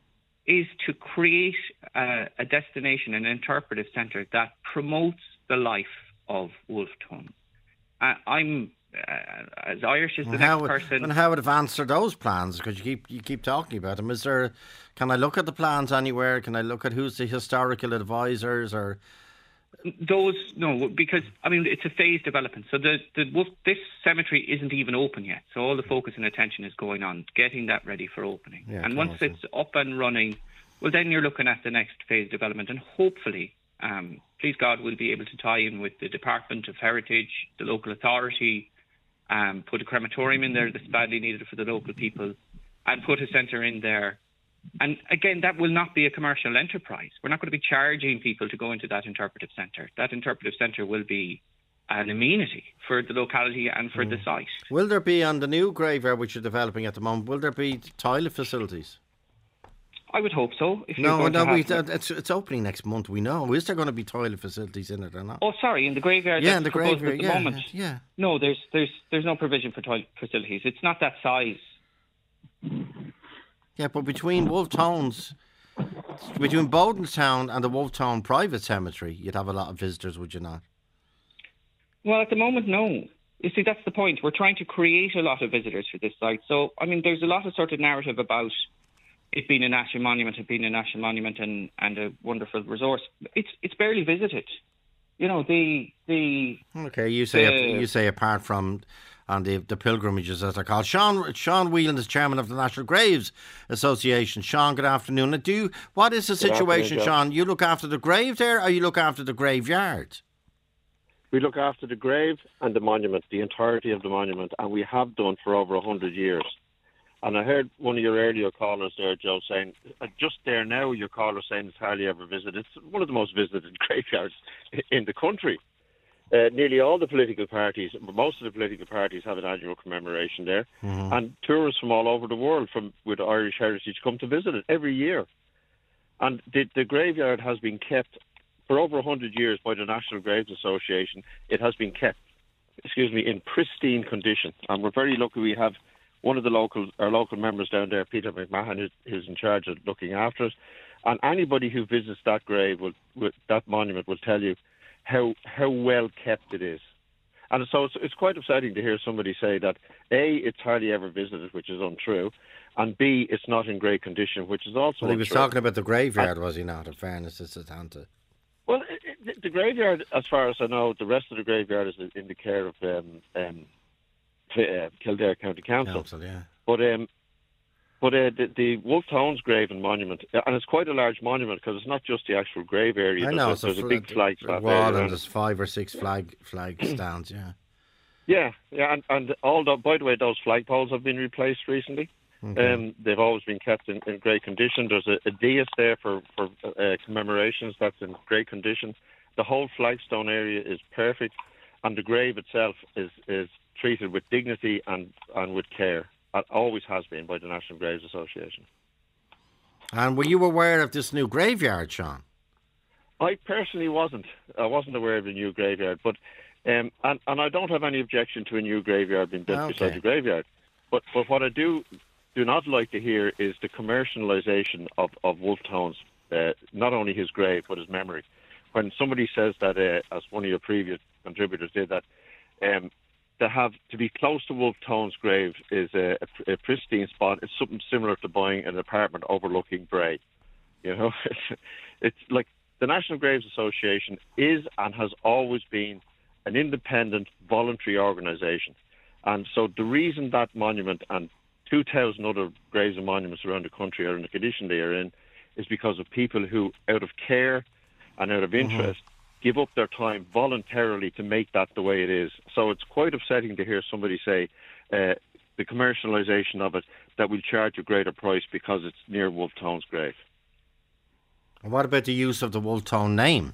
is to create uh, a destination, an interpretive centre that promotes the life of Wolfe Tone. Uh, I'm uh, as Irish as the and next how, person. And how would advance are those plans? Because you keep you keep talking about them. Is there? Can I look at the plans anywhere? Can I look at who's the historical advisors or? Those no, because I mean it's a phased development. So the the Wolf, this cemetery isn't even open yet. So all the focus and attention is going on getting that ready for opening. Yeah, and once it's up and running, well, then you're looking at the next phase development, and hopefully, um, please God, we'll be able to tie in with the Department of Heritage, the local authority, um, put a crematorium in there that's badly needed for the local people, and put a centre in there. And again, that will not be a commercial enterprise. We're not going to be charging people to go into that interpretive centre. That interpretive centre will be an amenity for the locality and for mm. the site. Will there be, on the new graveyard which you're developing at the moment, will there be toilet facilities? I would hope so. If no, you're no, we, it's, it's opening next month, we know. Is there going to be toilet facilities in it or not? Oh, sorry, in the graveyard? Yeah, in the graveyard, at the yeah, moment. yeah. No, there's, there's, there's no provision for toilet facilities. It's not that size. Yeah, but between Wolfe Tones, between Bodenstown and the Wolfe Tone private cemetery, you'd have a lot of visitors, would you not? Well, at the moment, no. You see, that's the point. We're trying to create a lot of visitors for this site. So, I mean, there's a lot of sort of narrative about it being a national monument, it being a national monument and, and a wonderful resource. It's it's barely visited. You know, the... the okay, you say the, you say apart from... and the, the pilgrimages, as they're called. Sean Sean Whelan is chairman of the National Graves Association. Sean, good afternoon. Do you, what is the good situation, Sean? You look after the grave there, or you look after the graveyard? We look after the grave and the monument, the entirety of the monument, and we have done for over a hundred years. And I heard one of your earlier callers there, Joe, saying, uh, just there now, your caller saying it's hardly ever visited. It's one of the most visited graveyards in the country. Uh, nearly all the political parties, most of the political parties have an annual commemoration there. Mm-hmm. And tourists from all over the world from with Irish heritage come to visit it every year. And the, the graveyard has been kept for over one hundred years by the National Graves Association. It has been kept, excuse me, in pristine condition. And we're very lucky we have one of the local, our local members down there, Peter McMahon, is, is in charge of looking after it. And anybody who visits that grave, will, will, that monument, will tell you how how well kept it is. And so it's, it's quite upsetting to hear somebody say that, A, it's hardly ever visited, which is untrue, and B, it's not in great condition, which is also well, he untrue. was talking about the graveyard, and, was he not, in fairness to Satanta? Well, it, it, the graveyard, as far as I know, the rest of the graveyard is in the care of um, um, uh, Kildare County Council. Council yeah. But um, But uh, the, the Wolfe Tones grave and monument, and it's quite a large monument because it's not just the actual grave area. I know, there's, a, there's a, a big flag wall area, and there's five or six flag flag stands, yeah. Yeah, yeah, and, and all the, by the way, those flagpoles have been replaced recently. Okay. Um, they've always been kept in, in great condition. There's a, a dais there for, for uh, commemorations that's in great condition. The whole flagstone area is perfect, and the grave itself is, is treated with dignity and, and with care. It always has been by the National Graves Association. And were you aware of this new graveyard, Sean? I personally wasn't. I wasn't aware of the new graveyard, but um, and and I don't have any objection to a new graveyard being built okay. beside the graveyard. But but what I do do not like to hear is the commercialisation of of Wolfe Tones, uh, not only his grave but his memory. When somebody says that, uh, as one of your previous contributors did, that. Um, To have to be close to Wolfe Tone's grave is a, a, a pristine spot. It's something similar to buying an apartment overlooking Bray. You know, it's, it's like the National Graves Association is and has always been an independent, voluntary organisation. And so the reason that monument and two thousand other graves and monuments around the country are in the condition they are in is because of people who, out of care and out of interest, mm-hmm. give up their time voluntarily to make that the way it is. So it's quite upsetting to hear somebody say uh, the commercialisation of it, that we'll charge a greater price because it's near Wolfe Tone's grave. And what about the use of the Wolfe Tone name?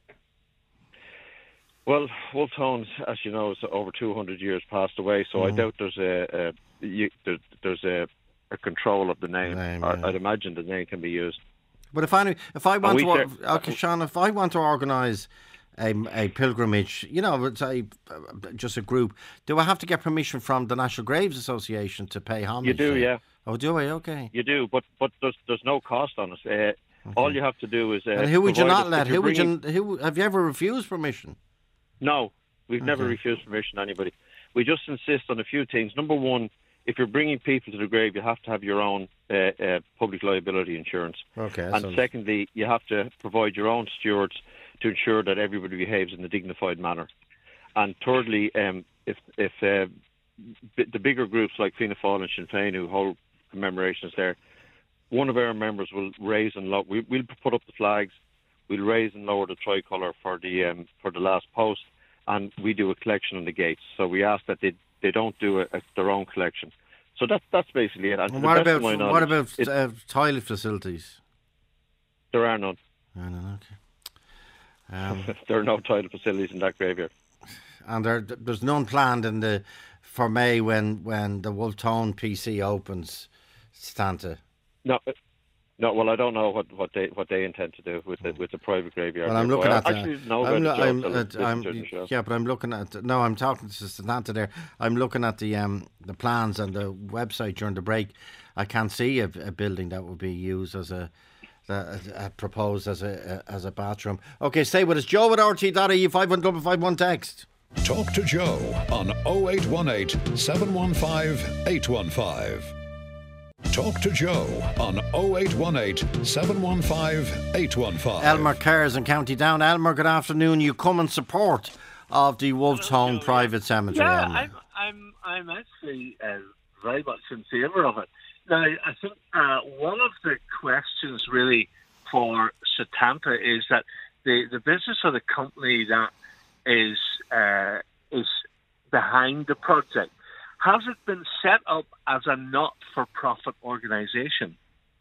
Well, Wolfe Tone, as you know, is over two hundred years passed away, so mm. I doubt there's a, a you, there, there's a, a control of the name. name yeah. I'd imagine the name can be used. But if I if I want to, or, okay, Sean, if I want to organise a, a pilgrimage, you know, say just a group, do I have to get permission from the National Graves Association to pay homage? You do, yeah. Oh, do I? Okay. You do, but but there's there's no cost on it. Uh, okay. All you have to do is. Uh, and who would you not it, let? Who would you? Who have you ever refused permission? No, we've okay. never refused permission to anybody. We just insist on a few things. Number one, if you're bringing people to the grave, you have to have your own uh, uh, public liability insurance. Okay. And sounds... secondly, you have to provide your own stewards to ensure that everybody behaves in a dignified manner. And thirdly, um, if if uh, b- the bigger groups like Fianna Fáil and Sinn Féin who hold commemorations there, one of our members will raise and lower. We, we'll put up the flags. We'll raise and lower the tricolour for the um, for the last post, and we do a collection on the gates. So we ask that they they don't do a, a, their own collection. So that's that's basically it. And what about what about uh, toilet facilities? There are none. I don't know. Okay. Um, there are no toilet facilities in that graveyard. And there, there's none planned in the for May when, when the Wolf Tone P C opens, Santa. No, no. Well, I don't know what, what they what they intend to do with the with the private graveyard. Well, I'm looking I at actually the, know I'm, about I'm, the I'm, I'm yeah, but I'm looking at no. I'm talking to Santa there. I'm looking at the um the plans and the website during the break. I can't see a, a building that would be used as a. Uh, uh, proposed as a uh, as a bathroom. Okay, stay with us. Joe at R T dot I E five one double five one text. Talk to Joe on oh eight one eight, seven one five, eight one five. Talk to Joe on oh eight one eight, seven one five, eight one five. Elmer Kerrs in County Down. Elmer, good afternoon. You come in support of the Wolf's Home Private Cemetery. Yeah, Elmer. I'm I'm I'm actually uh, very much in favour of it. Now, I think uh, one of the questions really for Setanta is that the, the business of the company that is uh, is behind the project, has it been set up as a not-for-profit organisation?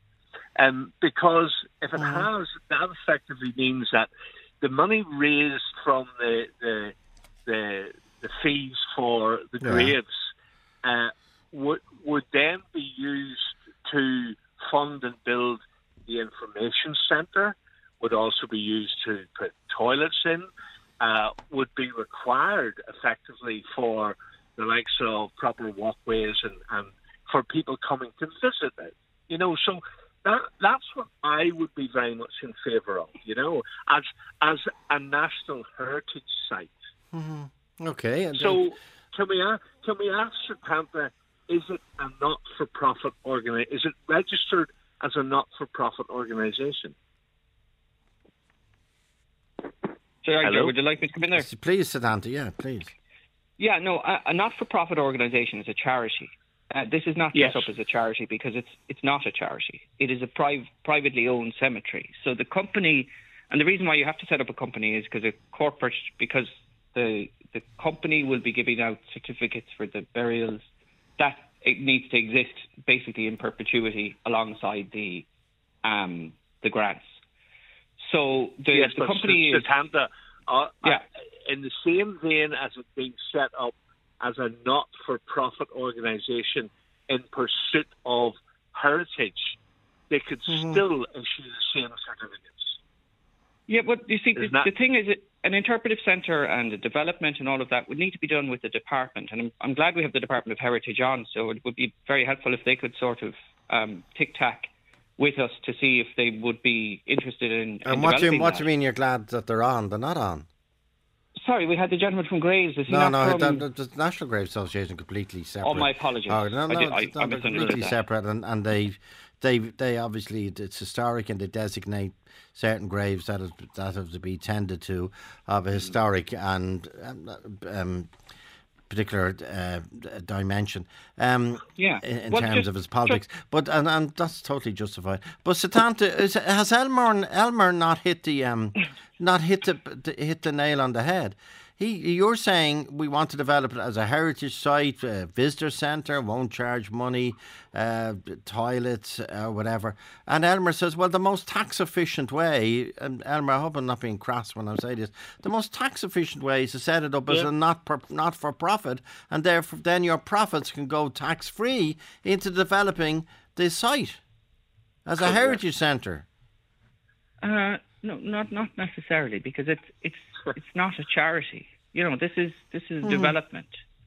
Um, because if it mm-hmm. has, that effectively means that the money raised from the the the, the fees for the yeah. graves uh, would would then be used to fund and build the information centre, would also be used to put toilets in, uh, would be required effectively for the likes of proper walkways and, and for people coming to visit it. You know, so that that's what I would be very much in favour of, you know, as as a national heritage site. Mm-hmm. Okay. And so can we, can we ask Setanta, is it a not-for-profit organisation? Is it registered as a not-for-profit organisation? Sorry, Joe, would you like me to come in there? Please, Setanta, yeah, please. Yeah, no, a, a not-for-profit organisation is a charity. Uh, this is not yes. set up as a charity because it's it's not a charity. It is a pri- privately owned cemetery. So the company, and the reason why you have to set up a company is because a corporate, because the the company will be giving out certificates for the burials. That it needs to exist basically in perpetuity alongside the um, the grants. So the, yes, the company is Setanta, uh, yeah. uh, in the same vein as it being set up as a not-for-profit organisation in pursuit of heritage, they could mm-hmm. still issue the same certificates. Yeah, but you see, the, that... the thing is, an interpretive centre and the development and all of that would need to be done with the department. And I'm, I'm glad we have the Department of Heritage on, so it would be very helpful if they could sort of um, tic-tac with us to see if they would be interested in, in And what do you, what that. do you mean you're glad that they're on? They're not on. Sorry, we had the gentleman from Graves. Is he no, not no, from... the, the National Graves Association completely separate. Oh, my apologies. Oh, no, no, I, did, I, no, I they're misunderstood completely that. separate, and, and they, they, they obviously it's historic, and they designate certain graves that have, that have to be tended to of a historic and um, um, particular uh, dimension. Um, yeah, in, in well, terms just, of its politics, just, but and, and that's totally justified. But Setanta, is, has Elmer Elmer not hit the um, not hit the, the hit the nail on the head? He, you're saying we want to develop it as a heritage site, a visitor centre, won't charge money, uh, toilets, or uh, whatever. And Elmer says, well, the most tax efficient way, and Elmer, I hope I'm not being crass when I say this, the most tax efficient way is to set it up yeah. as a not per, not for profit, and therefore then your profits can go tax free into developing the site as a heritage centre. Uh, no, not not necessarily, because it's it's it's not a charity. You know, this is this is mm-hmm. development.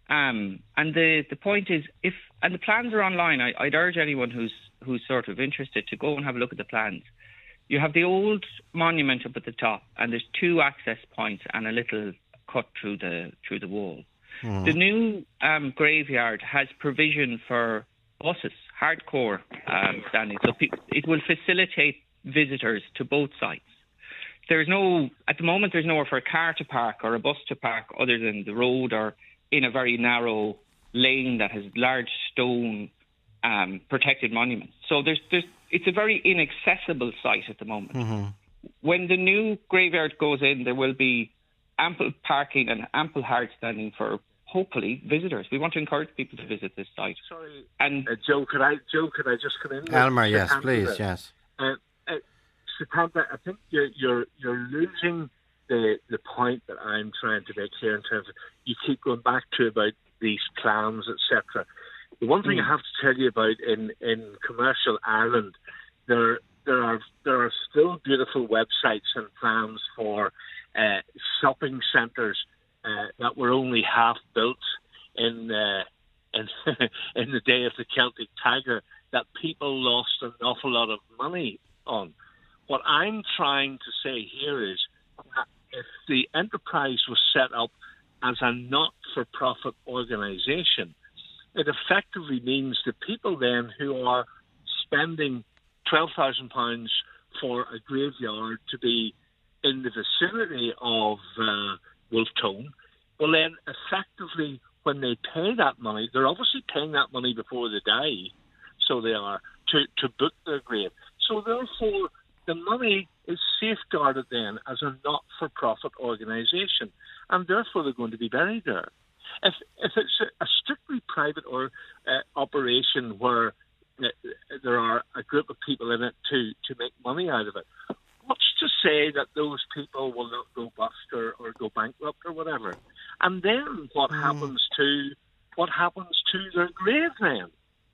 Um, and the, the point is, if and the plans are online, I, I'd urge anyone who's who's sort of interested to go and have a look at the plans. You have the old monument up at the top, and there's two access points and a little cut through the through the wall. Mm. The new um, graveyard has provision for buses, hardcore um, standing, so pe- it will facilitate visitors to both sites. There's no, at the moment, there's nowhere for a car to park or a bus to park other than the road or in a very narrow lane that has large stone um, protected monuments. So there's, there's, it's a very inaccessible site at the moment. Mm-hmm. When the new graveyard goes in, there will be ample parking and ample hard standing for, hopefully, visitors. We want to encourage people to visit this site. Sorry, and uh, Joe, could I, Joe, could I just come in? Elmer, yes, please, there? yes. Uh, uh, Satanta, I think you're, you're you're losing the the point that I'm trying to make here in terms of you keep going back to about these clams, et cetera. The one thing mm. I have to tell you about in, in commercial Ireland, there there are there are still beautiful websites and plans for uh, shopping centres uh, that were only half built in uh, in in the day of the Celtic Tiger that people lost an awful lot of money on. What I'm trying to say here is that if the enterprise was set up as a not-for-profit organisation, it effectively means the people then who are spending twelve thousand pounds for a graveyard to be in the vicinity of uh, Wolfe Tone, well then effectively when they pay that money, they're obviously paying that money before they die, so they are, to, to book their grave. So therefore, the money is safeguarded then as a not-for-profit organisation, and therefore they're going to be buried there. If if it's a, a strictly private or uh, operation where uh, there are a group of people in it to, to make money out of it, what's to say that those people will not go bust or, or go bankrupt or whatever? And then what mm. happens to what happens to their grave then?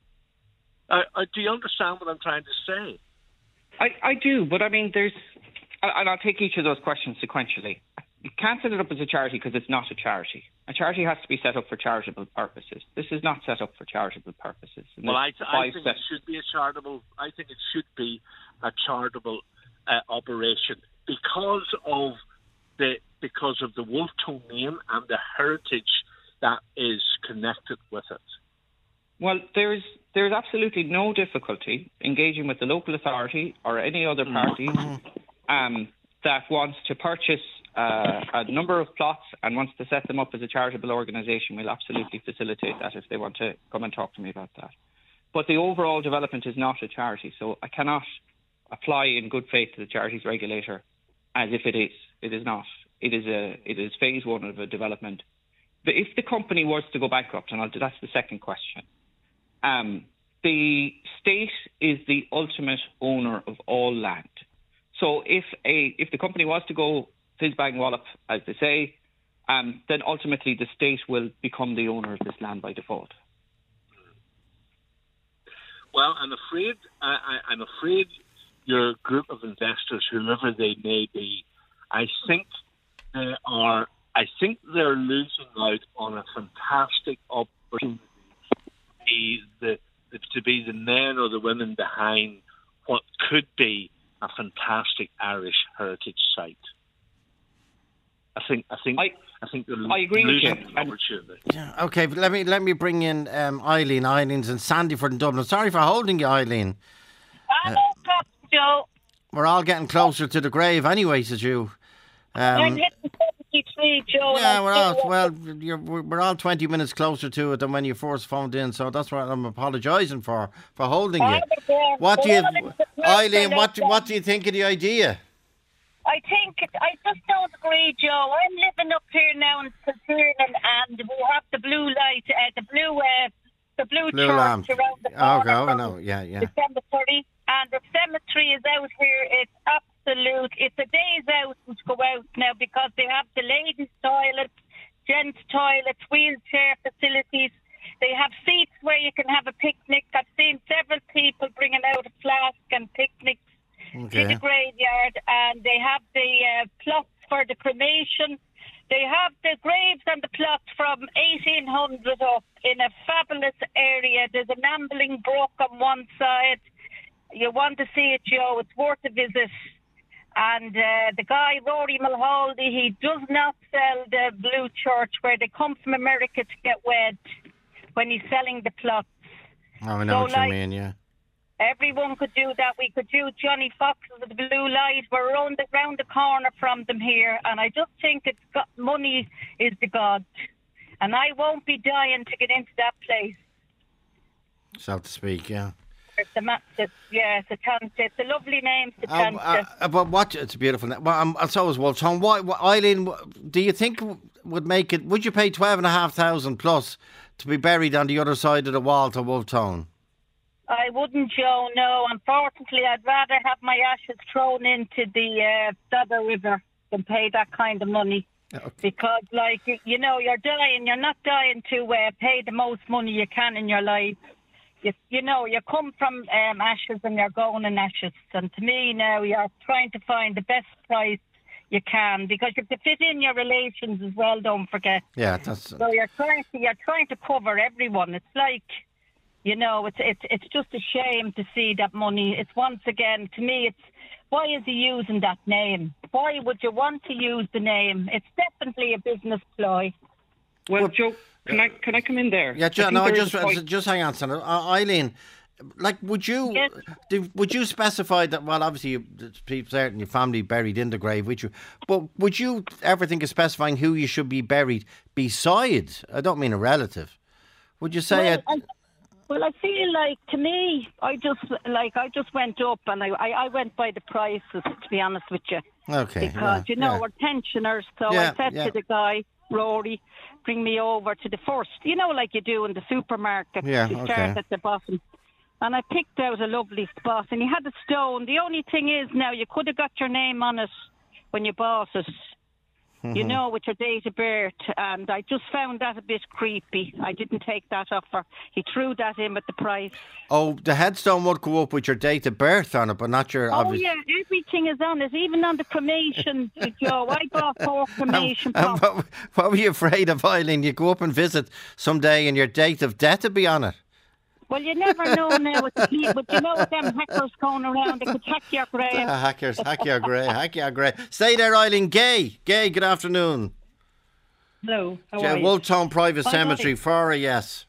Uh, uh, do you understand what I'm trying to say? I, I do, but I mean, there's, and I'll take each of those questions sequentially. You can't set it up as a charity because it's not a charity. A charity has to be set up for charitable purposes. This is not set up for charitable purposes. And well, I, th- I think set- it should be a charitable. I think it should be a charitable uh, operation because of the because of the Wolfe Tone name and the heritage that is connected with it. Well, there's there's absolutely no difficulty engaging with the local authority or any other party um, that wants to purchase uh, a number of plots and wants to set them up as a charitable organisation. We'll absolutely facilitate that if they want to come and talk to me about that. But the overall development is not a charity, so I cannot apply in good faith to the charities regulator as if it is. It is not. It is a it is phase one of a development. But if the company was to go bankrupt, and I'll, that's the second question. Um, the state is the ultimate owner of all land. So if a if the company was to go fizz bang wallop, as they say, um, then ultimately the state will become the owner of this land by default. Well, I'm afraid I, I, I'm afraid your group of investors, whoever they may be, I think they are. I think they're losing out on a fantastic opportunity. Be the, the, to be the men or the women behind what could be a fantastic Irish heritage site. I think I think I, I think they're I agree losing with you. an opportunity. Yeah, okay, but let me let me bring in um, Eileen. Eileen's in Sandyford in Dublin. Sorry for holding you, Eileen. Uh, no problem, Joe. We're all getting closer to the grave anyway, says you. Um, I'm hitting seventy-three, Joe. Yeah, we're all well. You're, we're all twenty minutes closer to it than when you first phoned in, so that's what I'm apologising for for holding you. What do you, Eileen? What what do you think of the idea? I think I just don't agree, Joe. I'm living up here now in Kilkerran, and we have the blue light, uh, the blue, uh, the blue, blue church lamp around the corner. corner. Oh, no, yeah, yeah. The cemetery, and the cemetery is out here. It's absolute. It's a day's out to go out now because they have the ladies' toilets, gents' toilets, wheelchair facilities. They have seats where you can have a picnic. I've seen several people bringing out a flask and picnics. Okay. To the graveyard, and they have the uh, plots for the cremation. They have the graves and the plots for from eighteen hundred up in a fabulous area. There's an ambling brook on one side. You want to see it, Joe. It's worth a visit. And uh, the guy, Rory Mulhaldy, he does not sell the Blue Church where they come from America to get wed when he's selling the plots. Oh, I know so, what like, you mean, yeah. Everyone could do that. We could do Johnny Fox's with the Blue Light. We're around the, round the corner from them here. And I just think it's got, money is the god. And I won't be dying to get into that place. So to speak, yeah. It's a, ma- it's, yeah, it's a, Tanta. It's a lovely name, Um, Tanta. uh, but what? It's a beautiful name. Well, um, and so is Wolftown. Why, what, Eileen? Do you think would make it? Would you pay twelve and a half thousand plus to be buried on the other side of the wall to Wolftown? I wouldn't, Joe. No, unfortunately, I'd rather have my ashes thrown into the uh, Dodder River than pay that kind of money. Okay. Because, like, you know, you're dying. You're not dying to uh, pay the most money you can in your life. You, you know, you come from um, ashes and you're going in ashes. And to me now, you're trying to find the best price you can because you have to fit in your relations as well. Don't forget. Yeah, that's. So you're trying to you're trying to cover everyone. It's like, you know, it's it's it's just a shame to see that money. It's once again to me. It's why is he using that name? Why would you want to use the name? It's definitely a business ploy. Well, Joe. Can I can I come in there? Yeah, I no, just just hang on, Senator. Uh, Eileen, like, would you yes. do, would you specify that? Well, obviously, you, people certain your family buried in the grave with you, but would you ever think of specifying who you should be buried beside? I don't mean a relative. Would you say well, it? I, well, I feel like to me, I just like I just went up and I, I, I went by the prices. To be honest with you, okay, because yeah, you know yeah. we're pensioners, so yeah, I said yeah. to the guy, Rory, bring me over to the first, you know, like you do in the supermarket. Yeah, you okay. start at the bottom. And I picked out a lovely spot, and he had a stone. The only thing is now, you could have got your name on it when you bought it, mm-hmm. you know, with your date of birth. And I just found that a bit creepy. I didn't take that offer. He threw that in at the price. Oh, the headstone would go up with your date of birth on it, but not your. Oh, obvious... yeah, everything is on it, even on the cremation, Joe. I bought four cremation and, pots. and what, what were you afraid of, Eileen? You go up and visit someday and your date of death would be on it. Well, you never know now with the people, but you know with them hackers going around, they could hack your grave. Ah, hackers, hack your grave, hack your grave. Stay there, Eileen. Gay, Gay, good afternoon. Hello, how yeah, are you? Wolftown Private Hi, Cemetery, for a yes.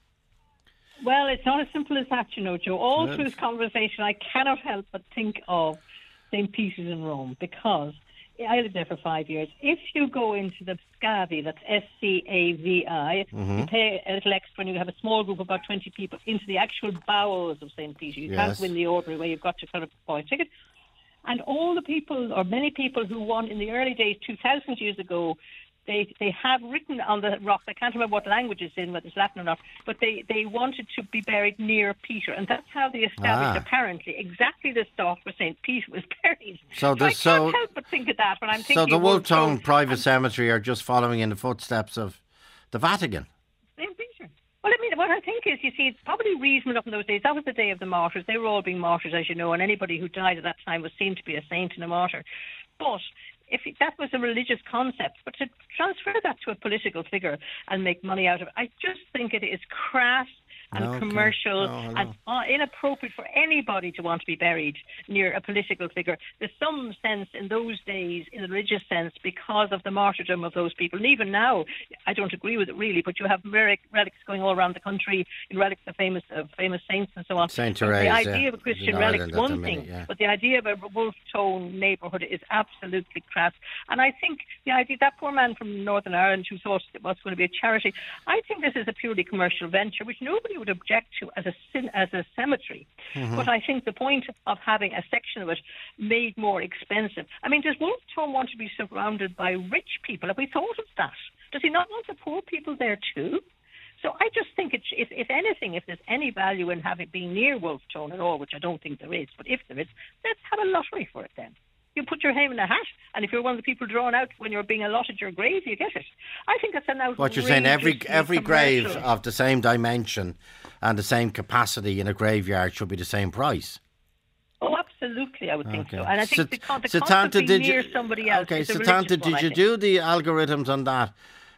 Well, it's not as simple as that, you know, Joe. All Good. through this conversation, I cannot help but think of Saint Peter's in Rome because I lived there for five years. If you go into the Scavi, that's S C A V I, Mm-hmm. you pay a little extra when you have a small group of about twenty people into the actual bowels of Saint Peter. You Yes. can't win the ordinary way. You've got to kind of buy a ticket. And all the people, or many people who won in the early days, two thousand years ago, They they have written on the rock, I can't remember what language it's in, whether it's Latin or not, but they, they wanted to be buried near Peter. And that's how they established, Ah. apparently, exactly the spot where Saint Peter was buried. So the- I so- can't help but think of that when I'm So thinking the of Wolftown Wolftown. Private Cemetery are just following in the footsteps of the Vatican. Saint Peter. Well, I mean, what I think is, you see, it's probably reasonable up in those days. That was the day of the martyrs. They were all being martyrs, as you know, and anybody who died at that time was seen to be a saint and a martyr. But if it, that was a religious concept, but to transfer that to a political figure and make money out of it, I just think it is crass and Okay. commercial Oh, hello. and uh, inappropriate for anybody to want to be buried near a political figure. There's some sense in those days, in a religious sense, because of the martyrdom of those people. And even now, I don't agree with it really, but you have relic, relics going all around the country in relics of famous of famous saints and so on. Saint But Therese, the idea yeah. of a Christian In relic is Ireland at one the minute, thing, yeah. but the idea of a Wolftown neighbourhood is absolutely crass. And I think the idea, that poor man from Northern Ireland who thought it was going to be a charity, I think this is a purely commercial venture, which nobody would object to as a sin, as a cemetery. Mm-hmm. But I think the point of having a section of it made more expensive. I mean, does Wolftown want to be surrounded by rich people? Have we thought of that? Does he not want the poor people there too? So I just think, it's, if, if anything, if there's any value in having being near Wolftown at all, which I don't think there is, but if there is, let's have a lottery for it then. You put your name in a hat, and if you're one of the people drawn out when you're being allotted your grave, you get it. I think that's an outrageous. What you're saying, every every grave commercial. of the same dimension and the same capacity in a graveyard should be the same price. Oh, absolutely, I would think Okay. so. And I think Sat- the, con- the Satanta, concept of being did near you, somebody else okay, is a Satanta, religious one, did I you think. do the algorithms on that?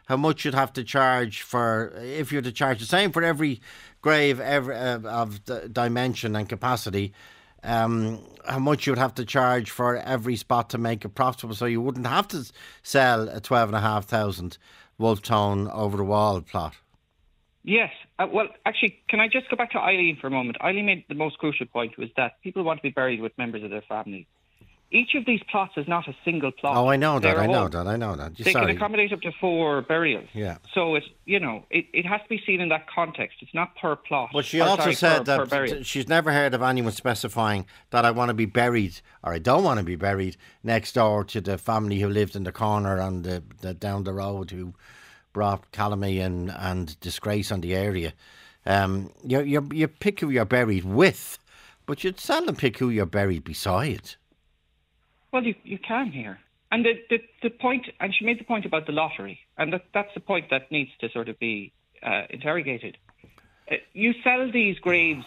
how much you'd have to charge for, if you were to charge the same for every grave every, uh, of the dimension and capacity, um, how much you'd have to charge for every spot to make it profitable, so you wouldn't have to sell a twelve and a half thousand Wolfe Tone over the wall plot. Yes. Uh, well, actually, can I just go back to Eileen for a moment? Eileen made the most crucial point, was that people want to be buried with members of their family. Each of these plots is not a single plot. Oh, I know that, They're I know all, that, I know that. They Sorry. can accommodate up to four burials. Yeah. So, it, you know, it, it has to be seen in that context. It's not per plot. But she or, also sorry, said per, that per burial. t- she's never heard of anyone specifying that I want to be buried or I don't want to be buried next door to the family who lived in the corner on the, the down the road who brought calumny and, and disgrace on the area. Um, you, you, you pick who you're buried with, but you'd seldom pick who you're buried beside. Well, you you can here. And the, the, the point, and she made the point about the lottery, and that, that's the point that needs to sort of be uh, interrogated. Uh, you sell these graves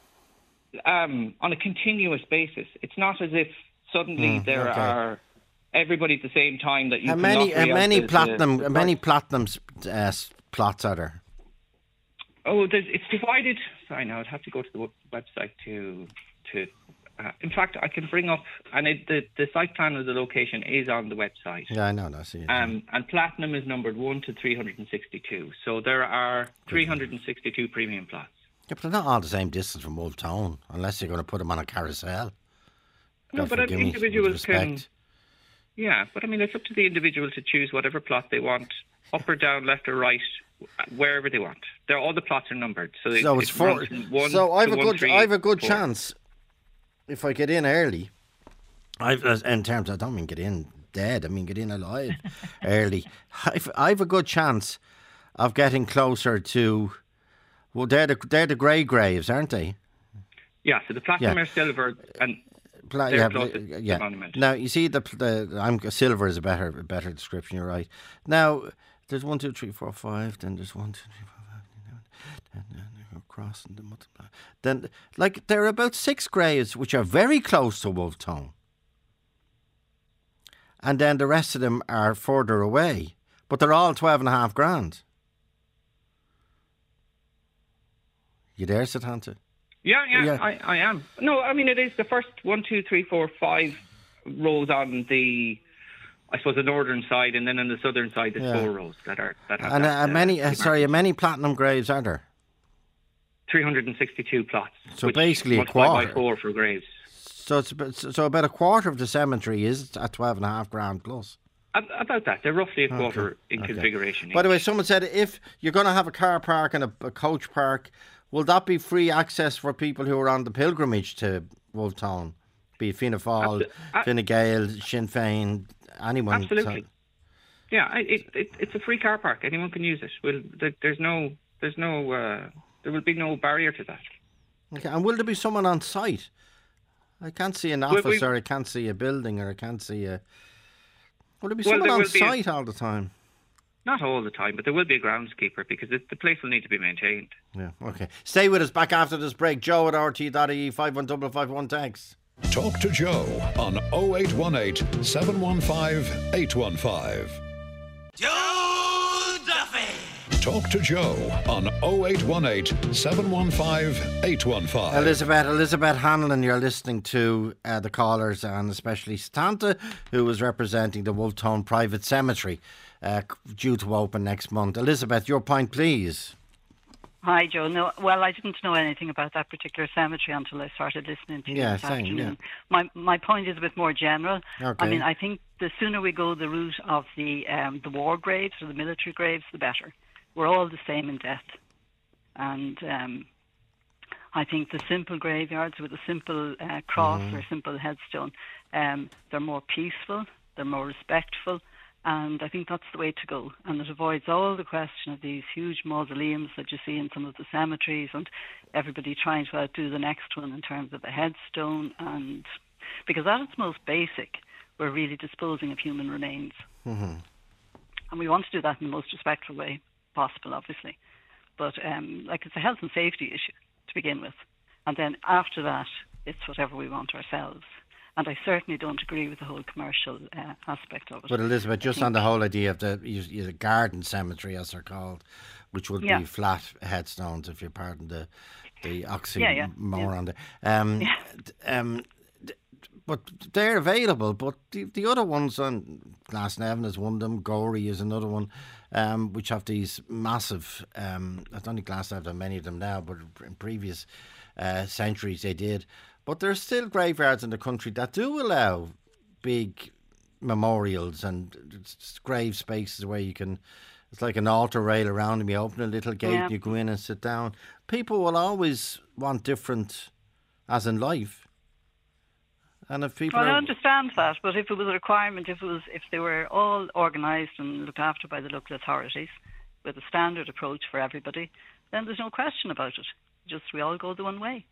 um, on a continuous basis. It's not as if suddenly Mm, there okay. are everybody at the same time that you How can many, lottery how out many the- platinum, the- how many platinum uh, s- plots are there? Oh, there's, it's divided. Sorry, now I'd have to go to the w- website to to. Uh, in fact, I can bring up, and it, the the site plan of the location is on the website. Yeah, I know, I see it. Um, and platinum is numbered one to three hundred and sixty-two. So there are three hundred and sixty-two premium plots. Yeah, but they're not all the same distance from Wolfe Tone, unless you're going to put them on a carousel. No, God but forgive me, with individuals can. respect. Yeah, but I mean, it's up to the individual to choose whatever plot they want, up or down, left or right, wherever they want. They're, all the plots are numbered, so, they, So it's it four. runs from one So I've to a one, good, three, I've a good four. chance if I get in early. I've as- in terms, I don't mean get in dead. I mean get in alive early. I've, I've a good chance of getting closer to. Well, they're the they're the grey graves, aren't they? Yeah, so the platinum Yeah. are silver, and Pla- they're yeah, closest but- to yeah. the monument. Now you see the the I'm silver is a better a better description. You're right. Now there's one, two, three, four, five. Then there's one, two, three, four, five. Then, then they go crossing the multiply. Then like there are about six graves which are very close to Wolfe Tone, and then the rest of them are further away. But they're all twelve and a half grand. You there, Satanta? Yeah, yeah, Yeah. I, I am. No, I mean, it is the first one, two, three, four, five rows on the, I suppose, the northern side, and then on the southern side, there's Yeah. four rows that are that have And that, uh, uh, many, uh, sorry, how many platinum graves are there? three hundred sixty-two plots. So which basically a multiplied quarter. by four for graves. So it's about, so about a quarter of the cemetery is at twelve and a half grand plus. Ab- About that, they're roughly a Okay, quarter in okay. configuration. By the way, each. someone said if you're going to have a car park and a, a coach park, will that be free access for people who are on the pilgrimage to Wolfe Tone? Be it Fianna Fáil, Abso- a- Fine Gael, Sinn Féin, anyone? Absolutely. Yeah, I- it, it, it's a free car park. Anyone can use it. Well, there, there's no, there's no, uh, there will be no barrier to that. Okay, and will there be someone on site? I can't see an Well, office we- or I can't see a building or I can't see a... Will there be Well, someone there on will be a- site all the time? Not all the time, but there will be a groundskeeper because it, the place will need to be maintained. Yeah, okay. Stay with us. Back after this break. Joe at R T dot I E, five one five five one text. Talk to Joe on oh eight one eight, seven one five, eight one five. Joe Duffy! Talk to Joe on oh eight one eight, seven one five, eight one five. Elizabeth, Elizabeth Hanlon, you're listening to uh, the callers and especially Stanta, who is representing the Wolfe Tone Private Cemetery, uh, due to open next month. Elizabeth, your point, please. Hi, Joe. No, well, I didn't know anything about that particular cemetery until I started listening to you Yeah, this same, afternoon. My my point is a bit more general. Okay. I mean, I think the sooner we go the route of the um, the war graves or the military graves, the better. We're all the same in death, and um, I think the simple graveyards with a simple uh, cross Mm-hmm. or a simple headstone, um, they're more peaceful, they're more respectful. And I think that's the way to go. And it avoids all the question of these huge mausoleums that you see in some of the cemeteries and everybody trying to outdo the next one in terms of a headstone. And because at its most basic, we're really disposing of human remains. Mm-hmm. And we want to do that in the most respectful way possible, obviously. But um, like it's a health and safety issue to begin with. And then after that, it's whatever we want ourselves. And I certainly don't agree with the whole commercial uh, aspect of it. But Elizabeth, just on the whole idea of the, the garden cemetery, as they're called, which would yeah. be flat headstones, if you pardon the the oxymoron yeah, yeah, yeah. there. Um, yeah. um, but they're available. But the, the other ones, on Glasnevin is one of them, Gorey is another one, um, which have these massive, um, I don't think Glasnevin have many of them now, but in previous uh, centuries they did. But there's still graveyards in the country that do allow big memorials and grave spaces where you can, it's like an altar rail around them. You open a little gate, yeah. you go in and sit down. People will always want different, as in life. And if people, well, are... I understand that, but if it was a requirement, if it was, if they were all organised and looked after by the local authorities with a standard approach for everybody, then there's no question about it. Just we all go the one way.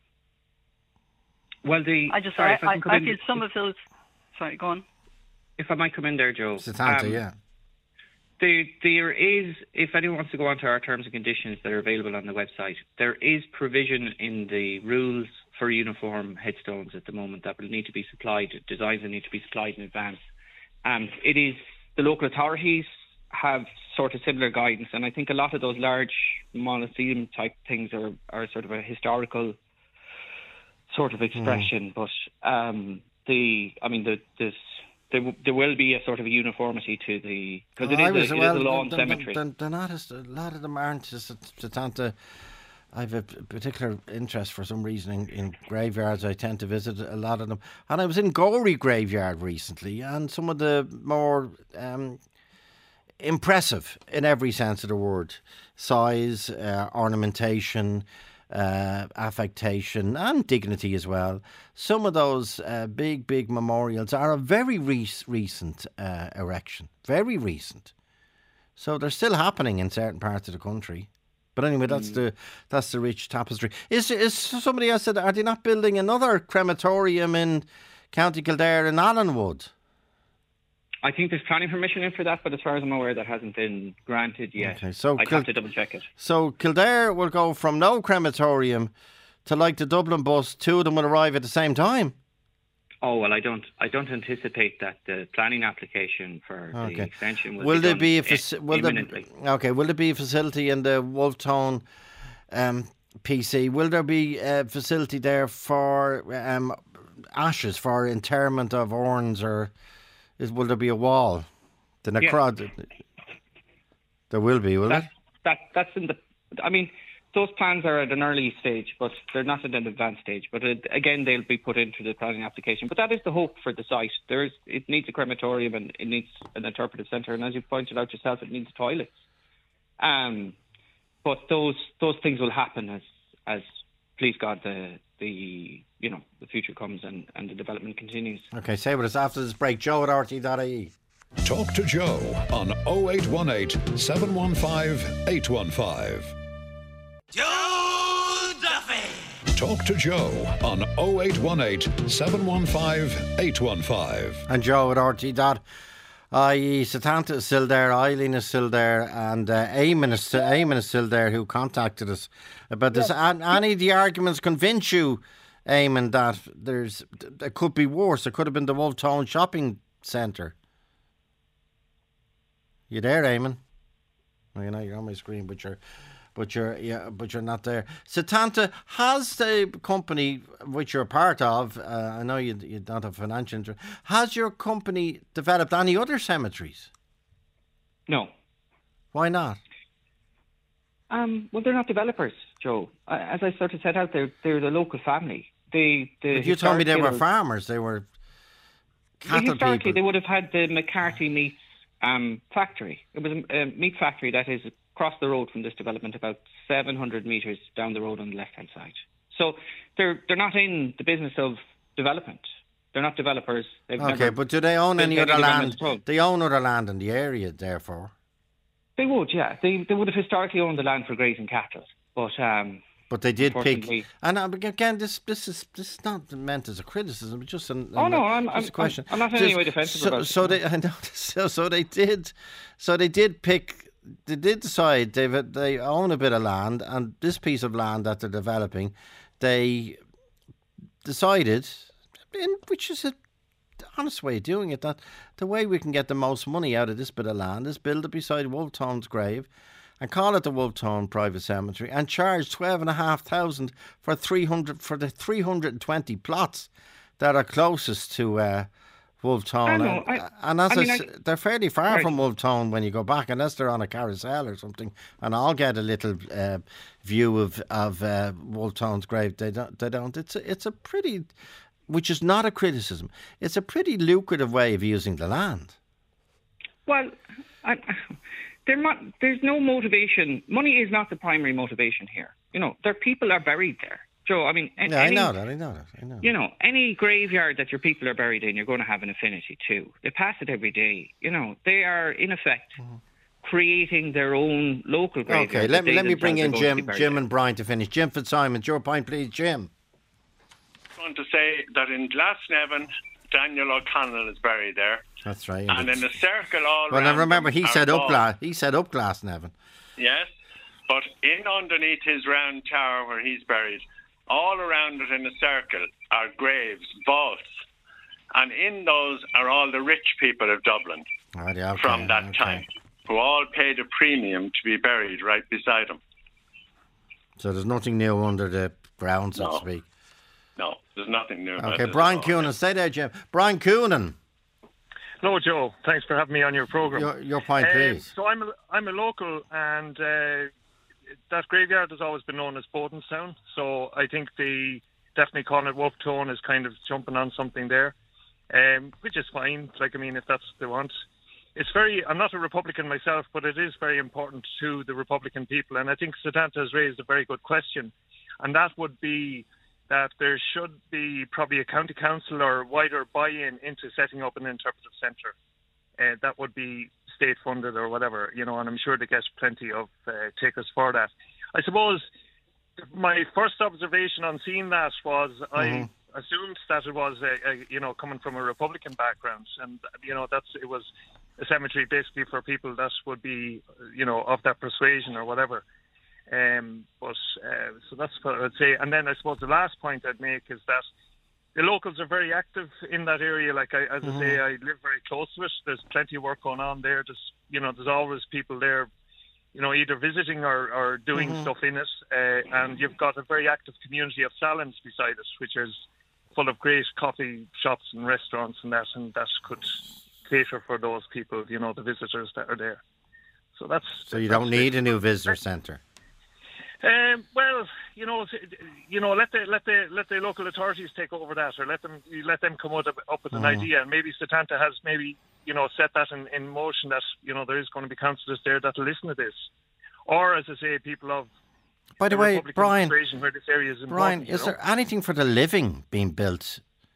Well, the I just sorry, I, if I, I, I in, feel some of those. Sorry, go on. If I might come in there, Joe. Setanta, um, yeah. There, there is, if anyone wants to go onto our terms and conditions that are available on the website, there is provision in the rules for uniform headstones at the moment that will need to be supplied, designs that need to be supplied in advance. And it is, the local authorities have sort of similar guidance, and I think a lot of those large mausoleum type things are, are sort of a historical sort of expression, mm. but um, the, I mean, the, this, there, there will be a sort of a uniformity to the, because well, it, is a, well, it is a lawn the, cemetery. The, the, the not as, a lot of them aren't just Setanta. I have a particular interest for some reason in, in graveyards. I tend to visit a lot of them. And I was in Gorey graveyard recently, and some of the more um, impressive, in every sense of the word, size, uh, ornamentation, uh, affectation and dignity as well. Some of those uh, big, big memorials are a very re- recent uh, erection. Very recent. So they're still happening in certain parts of the country. But anyway, that's mm. the that's the rich tapestry. Is is somebody else said, are they not building another crematorium in County Kildare in Allenwood? I think there's planning permission in for that, but as far as I'm aware, that hasn't been granted yet. Okay, so I'd Kil- have to double check it. So Kildare will go from no crematorium to, like the Dublin bus, two of them will arrive at the same time. Oh well, I don't. I don't anticipate that the planning application for okay. the extension will, will be there done be a faci- will imminently. There, okay, will there be a facility in the Wolftown um, P C? Will there be a facility there for um, ashes, for interment of urns, or is, will there be a wall? The necro- yeah. There will be, will that's, there? That that's in the. I mean. Those plans are at an early stage, but they're not at an advanced stage. But it, again, they'll be put into the planning application. But that is the hope for the site. There is, it needs a crematorium and it needs an interpretive centre. And as you pointed out yourself, it needs toilets. Um, but those those things will happen as, as please God, the the you know the future comes and, and the development continues. Okay, stay with us after this break. Joe at R T dot I E. Talk to Joe on oh eight one eight, seven one five, eight one five. Joe Duffy. Talk to Joe on oh eight one eight, seven one five, eight one five. And Joe at R T dot I E. Setanta is still there, Eileen is still there, and uh, Eamon, is still, Eamon is still there, who contacted us about this. Yes. Any of the arguments convince you, Eamon, that there's it could be worse? It could have been the Wolftown Shopping Centre. You there, Eamon? Well, you know, you're on my screen, but you're... But you're yeah, but you're not there. Setanta, has the company which you're part of, uh, I know you you don't have financial interest, has your company developed any other cemeteries? No. Why not? Um, well, they're not developers, Joe. Uh, as I sort of set out, they're they're the local family. They the but you told me they were farmers. They were cattle historically, people. They would have had the McCarthy Meats um, factory. It was a, a meat factory that is across the road from this development, about seven hundred metres down the road on the left-hand side. So they're they're not in the business of development. They're not developers. They've okay, but do they own any other land? They own other land in the area, therefore? They would, yeah. They they would have historically owned the land for grazing cattle, but um, but they did pick. And again, this this is this is not meant as a criticism, but just an, oh an, no, I'm, just I'm, a question. I'm not in any way defensive so, about it. So they, I know, so so they did, so they did pick. They did decide they they own a bit of land, and this piece of land that they're developing, they decided, in, which is a honest way of doing it. That the way we can get the most money out of this bit of land is build it beside Wolfe Tone's grave, and call it the Wolfe Tone Private Cemetery, and charge twelve and a half thousand for three hundred for the three hundred and twenty plots that are closest to uh, Wolfe Tone. I know, and, I, and as I mean, I, I, they're fairly far right. from Wolfe Tone when you go back, unless they're on a carousel or something. And I'll get a little uh, view of of uh, Wolfe Tone's grave. They don't. They don't. It's a, it's a pretty, which is not a criticism. It's a pretty lucrative way of using the land. Well, I, they're not, there's no motivation. Money is not the primary motivation here. You know, their people are buried there. Joe, I mean... Yeah, any, I know that, I know that, I know. You know, any graveyard that your people are buried in, you're going to have an affinity to. They pass it every day. You know, they are, in effect, mm-hmm. creating their own local graveyard. Okay, let me let me bring in Jim Jim and Brian to finish. Jim Fitzsimons, your point, please, Jim. I want to say that in Glasnevin, Daniel O'Connell is buried there. That's right. And in the circle all well, around... Well, remember, he set, up Gla- he set up Glasnevin. Yes, but in underneath his round tower where he's buried, all around it in a circle are graves, vaults, and in those are all the rich people of Dublin oh, yeah, okay, from that okay. time, who all paid a premium to be buried right beside him. So there's nothing new under the ground, so no. to speak. No, there's nothing new about Okay, this Brian all, Coonan, yeah. stay there, Jim. Brian Coonan. Hello, Joe. Thanks for having me on your programme. Your, your point, um, please. So I'm a, I'm a local, and uh, that graveyard has always been known as Bodenstown. So I think the definitely calling it Wolfe Tone is kind of jumping on something there, um, which is fine. Like, I mean, if that's what they want. It's very, I'm not a Republican myself, but it is very important to the Republican people. And I think Setanta has raised a very good question. And that would be that there should be probably a county council or wider buy-in into setting up an interpretive centre. Uh, that would be state-funded or whatever, you know, and I'm sure they get plenty of uh, takers for that. I suppose my first observation on seeing that was mm-hmm. I assumed that it was, a, a, you know, coming from a Republican background. And, you know, that's it was a cemetery basically for people that would be, you know, of that persuasion or whatever. Um, but uh, so that's what I'd say. And then I suppose the last point I'd make is that the locals are very active in that area. Like I, as mm-hmm. I say, I live very close to it. There's plenty of work going on there. There's, you know, there's always people there, you know, either visiting or, or doing mm-hmm. stuff in it. Uh, and you've got a very active community of Salins beside it, which is full of great coffee shops and restaurants and that, and that could cater for those people, you know, the visitors that are there. So that's so you that's don't need it. a new visitor centre. Um, well, you know, you know, let the let the let the local authorities take over that, or let them let them come up, up with an mm. idea. And maybe Setanta has maybe you know set that in, in motion that you know there is going to be councillors there that will listen to this, or as I say, people of. By the way, Brian, where this area is Brian, is there anything for the living being built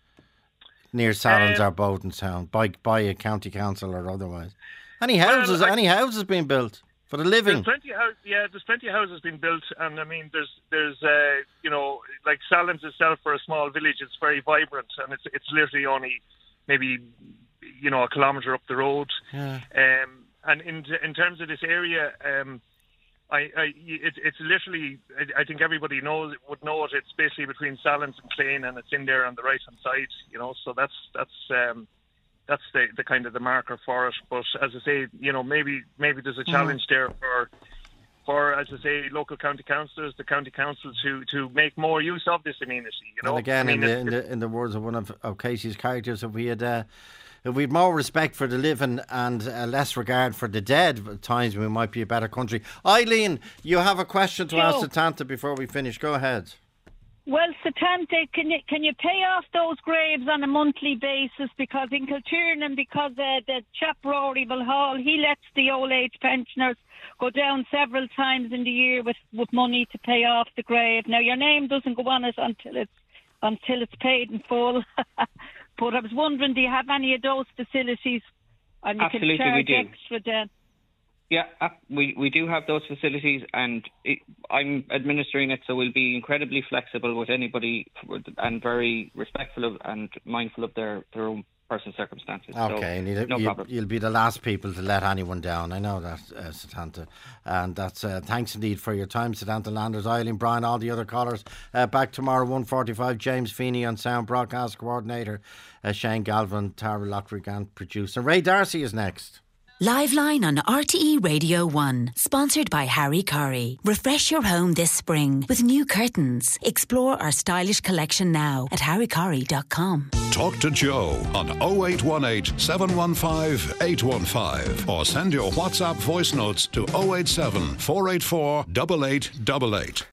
near Salins um, or Bodenstown by by a county council or otherwise? Any houses? Well, I, any houses being built? For the living, there's plenty of house, yeah, there's plenty of houses being built, and I mean, there's, there's, uh, you know, like Salins itself for a small village, it's very vibrant, and it's, it's literally only maybe, you know, a kilometre up the road. Yeah. Um, and in in terms of this area, um, I, I, it, it's literally, I, I think everybody knows would know it. It's basically between Salins and Clane, and it's in there on the right hand side, you know. So that's that's. Um, That's the, the kind of the marker for it. But as I say, you know, maybe maybe there's a challenge mm. there for, for as I say, local county councillors, the county council to, to make more use of this amenity. You know, and again, I mean, in the in the in the words of one of, of Casey's characters, if we had uh, if we had more respect for the living and uh, less regard for the dead, at times we might be a better country. Eileen, you have a question to Joe. ask Setanta before we finish. Go ahead. Well, Setanta, can you can you pay off those graves on a monthly basis? Because in Kiltiernan, because uh, the chap Rory Mulhall, he lets the old age pensioners go down several times in the year with, with money to pay off the grave. Now, your name doesn't go on it until it's until it's paid in full. But I was wondering, do you have any of those facilities? And you Absolutely, can charge we do. extra then. Yeah, uh, we, we do have those facilities, and it, I'm administering it, so we'll be incredibly flexible with anybody and very respectful of and mindful of their, their own personal circumstances. Okay, so, and you'll, no you, problem. you'll be the last people to let anyone down. I know that, uh, Setanta. And that's uh, thanks indeed for your time, Setanta Landers, Eileen Bryan, all the other callers. Uh, back tomorrow, one forty-five. James Feeney on sound, broadcast coordinator. Uh, Shane Galvin, Tara Lockrigan, producer. Ray Darcy is next. Live Line on R T E Radio one, sponsored by Harry Curry. Refresh your home this spring with new curtains. Explore our stylish collection now at harry curry dot com. Talk to Joe on oh eight one eight, seven one five, eight one five or send your WhatsApp voice notes to oh eight seven, four eight four, eight eight eight eight.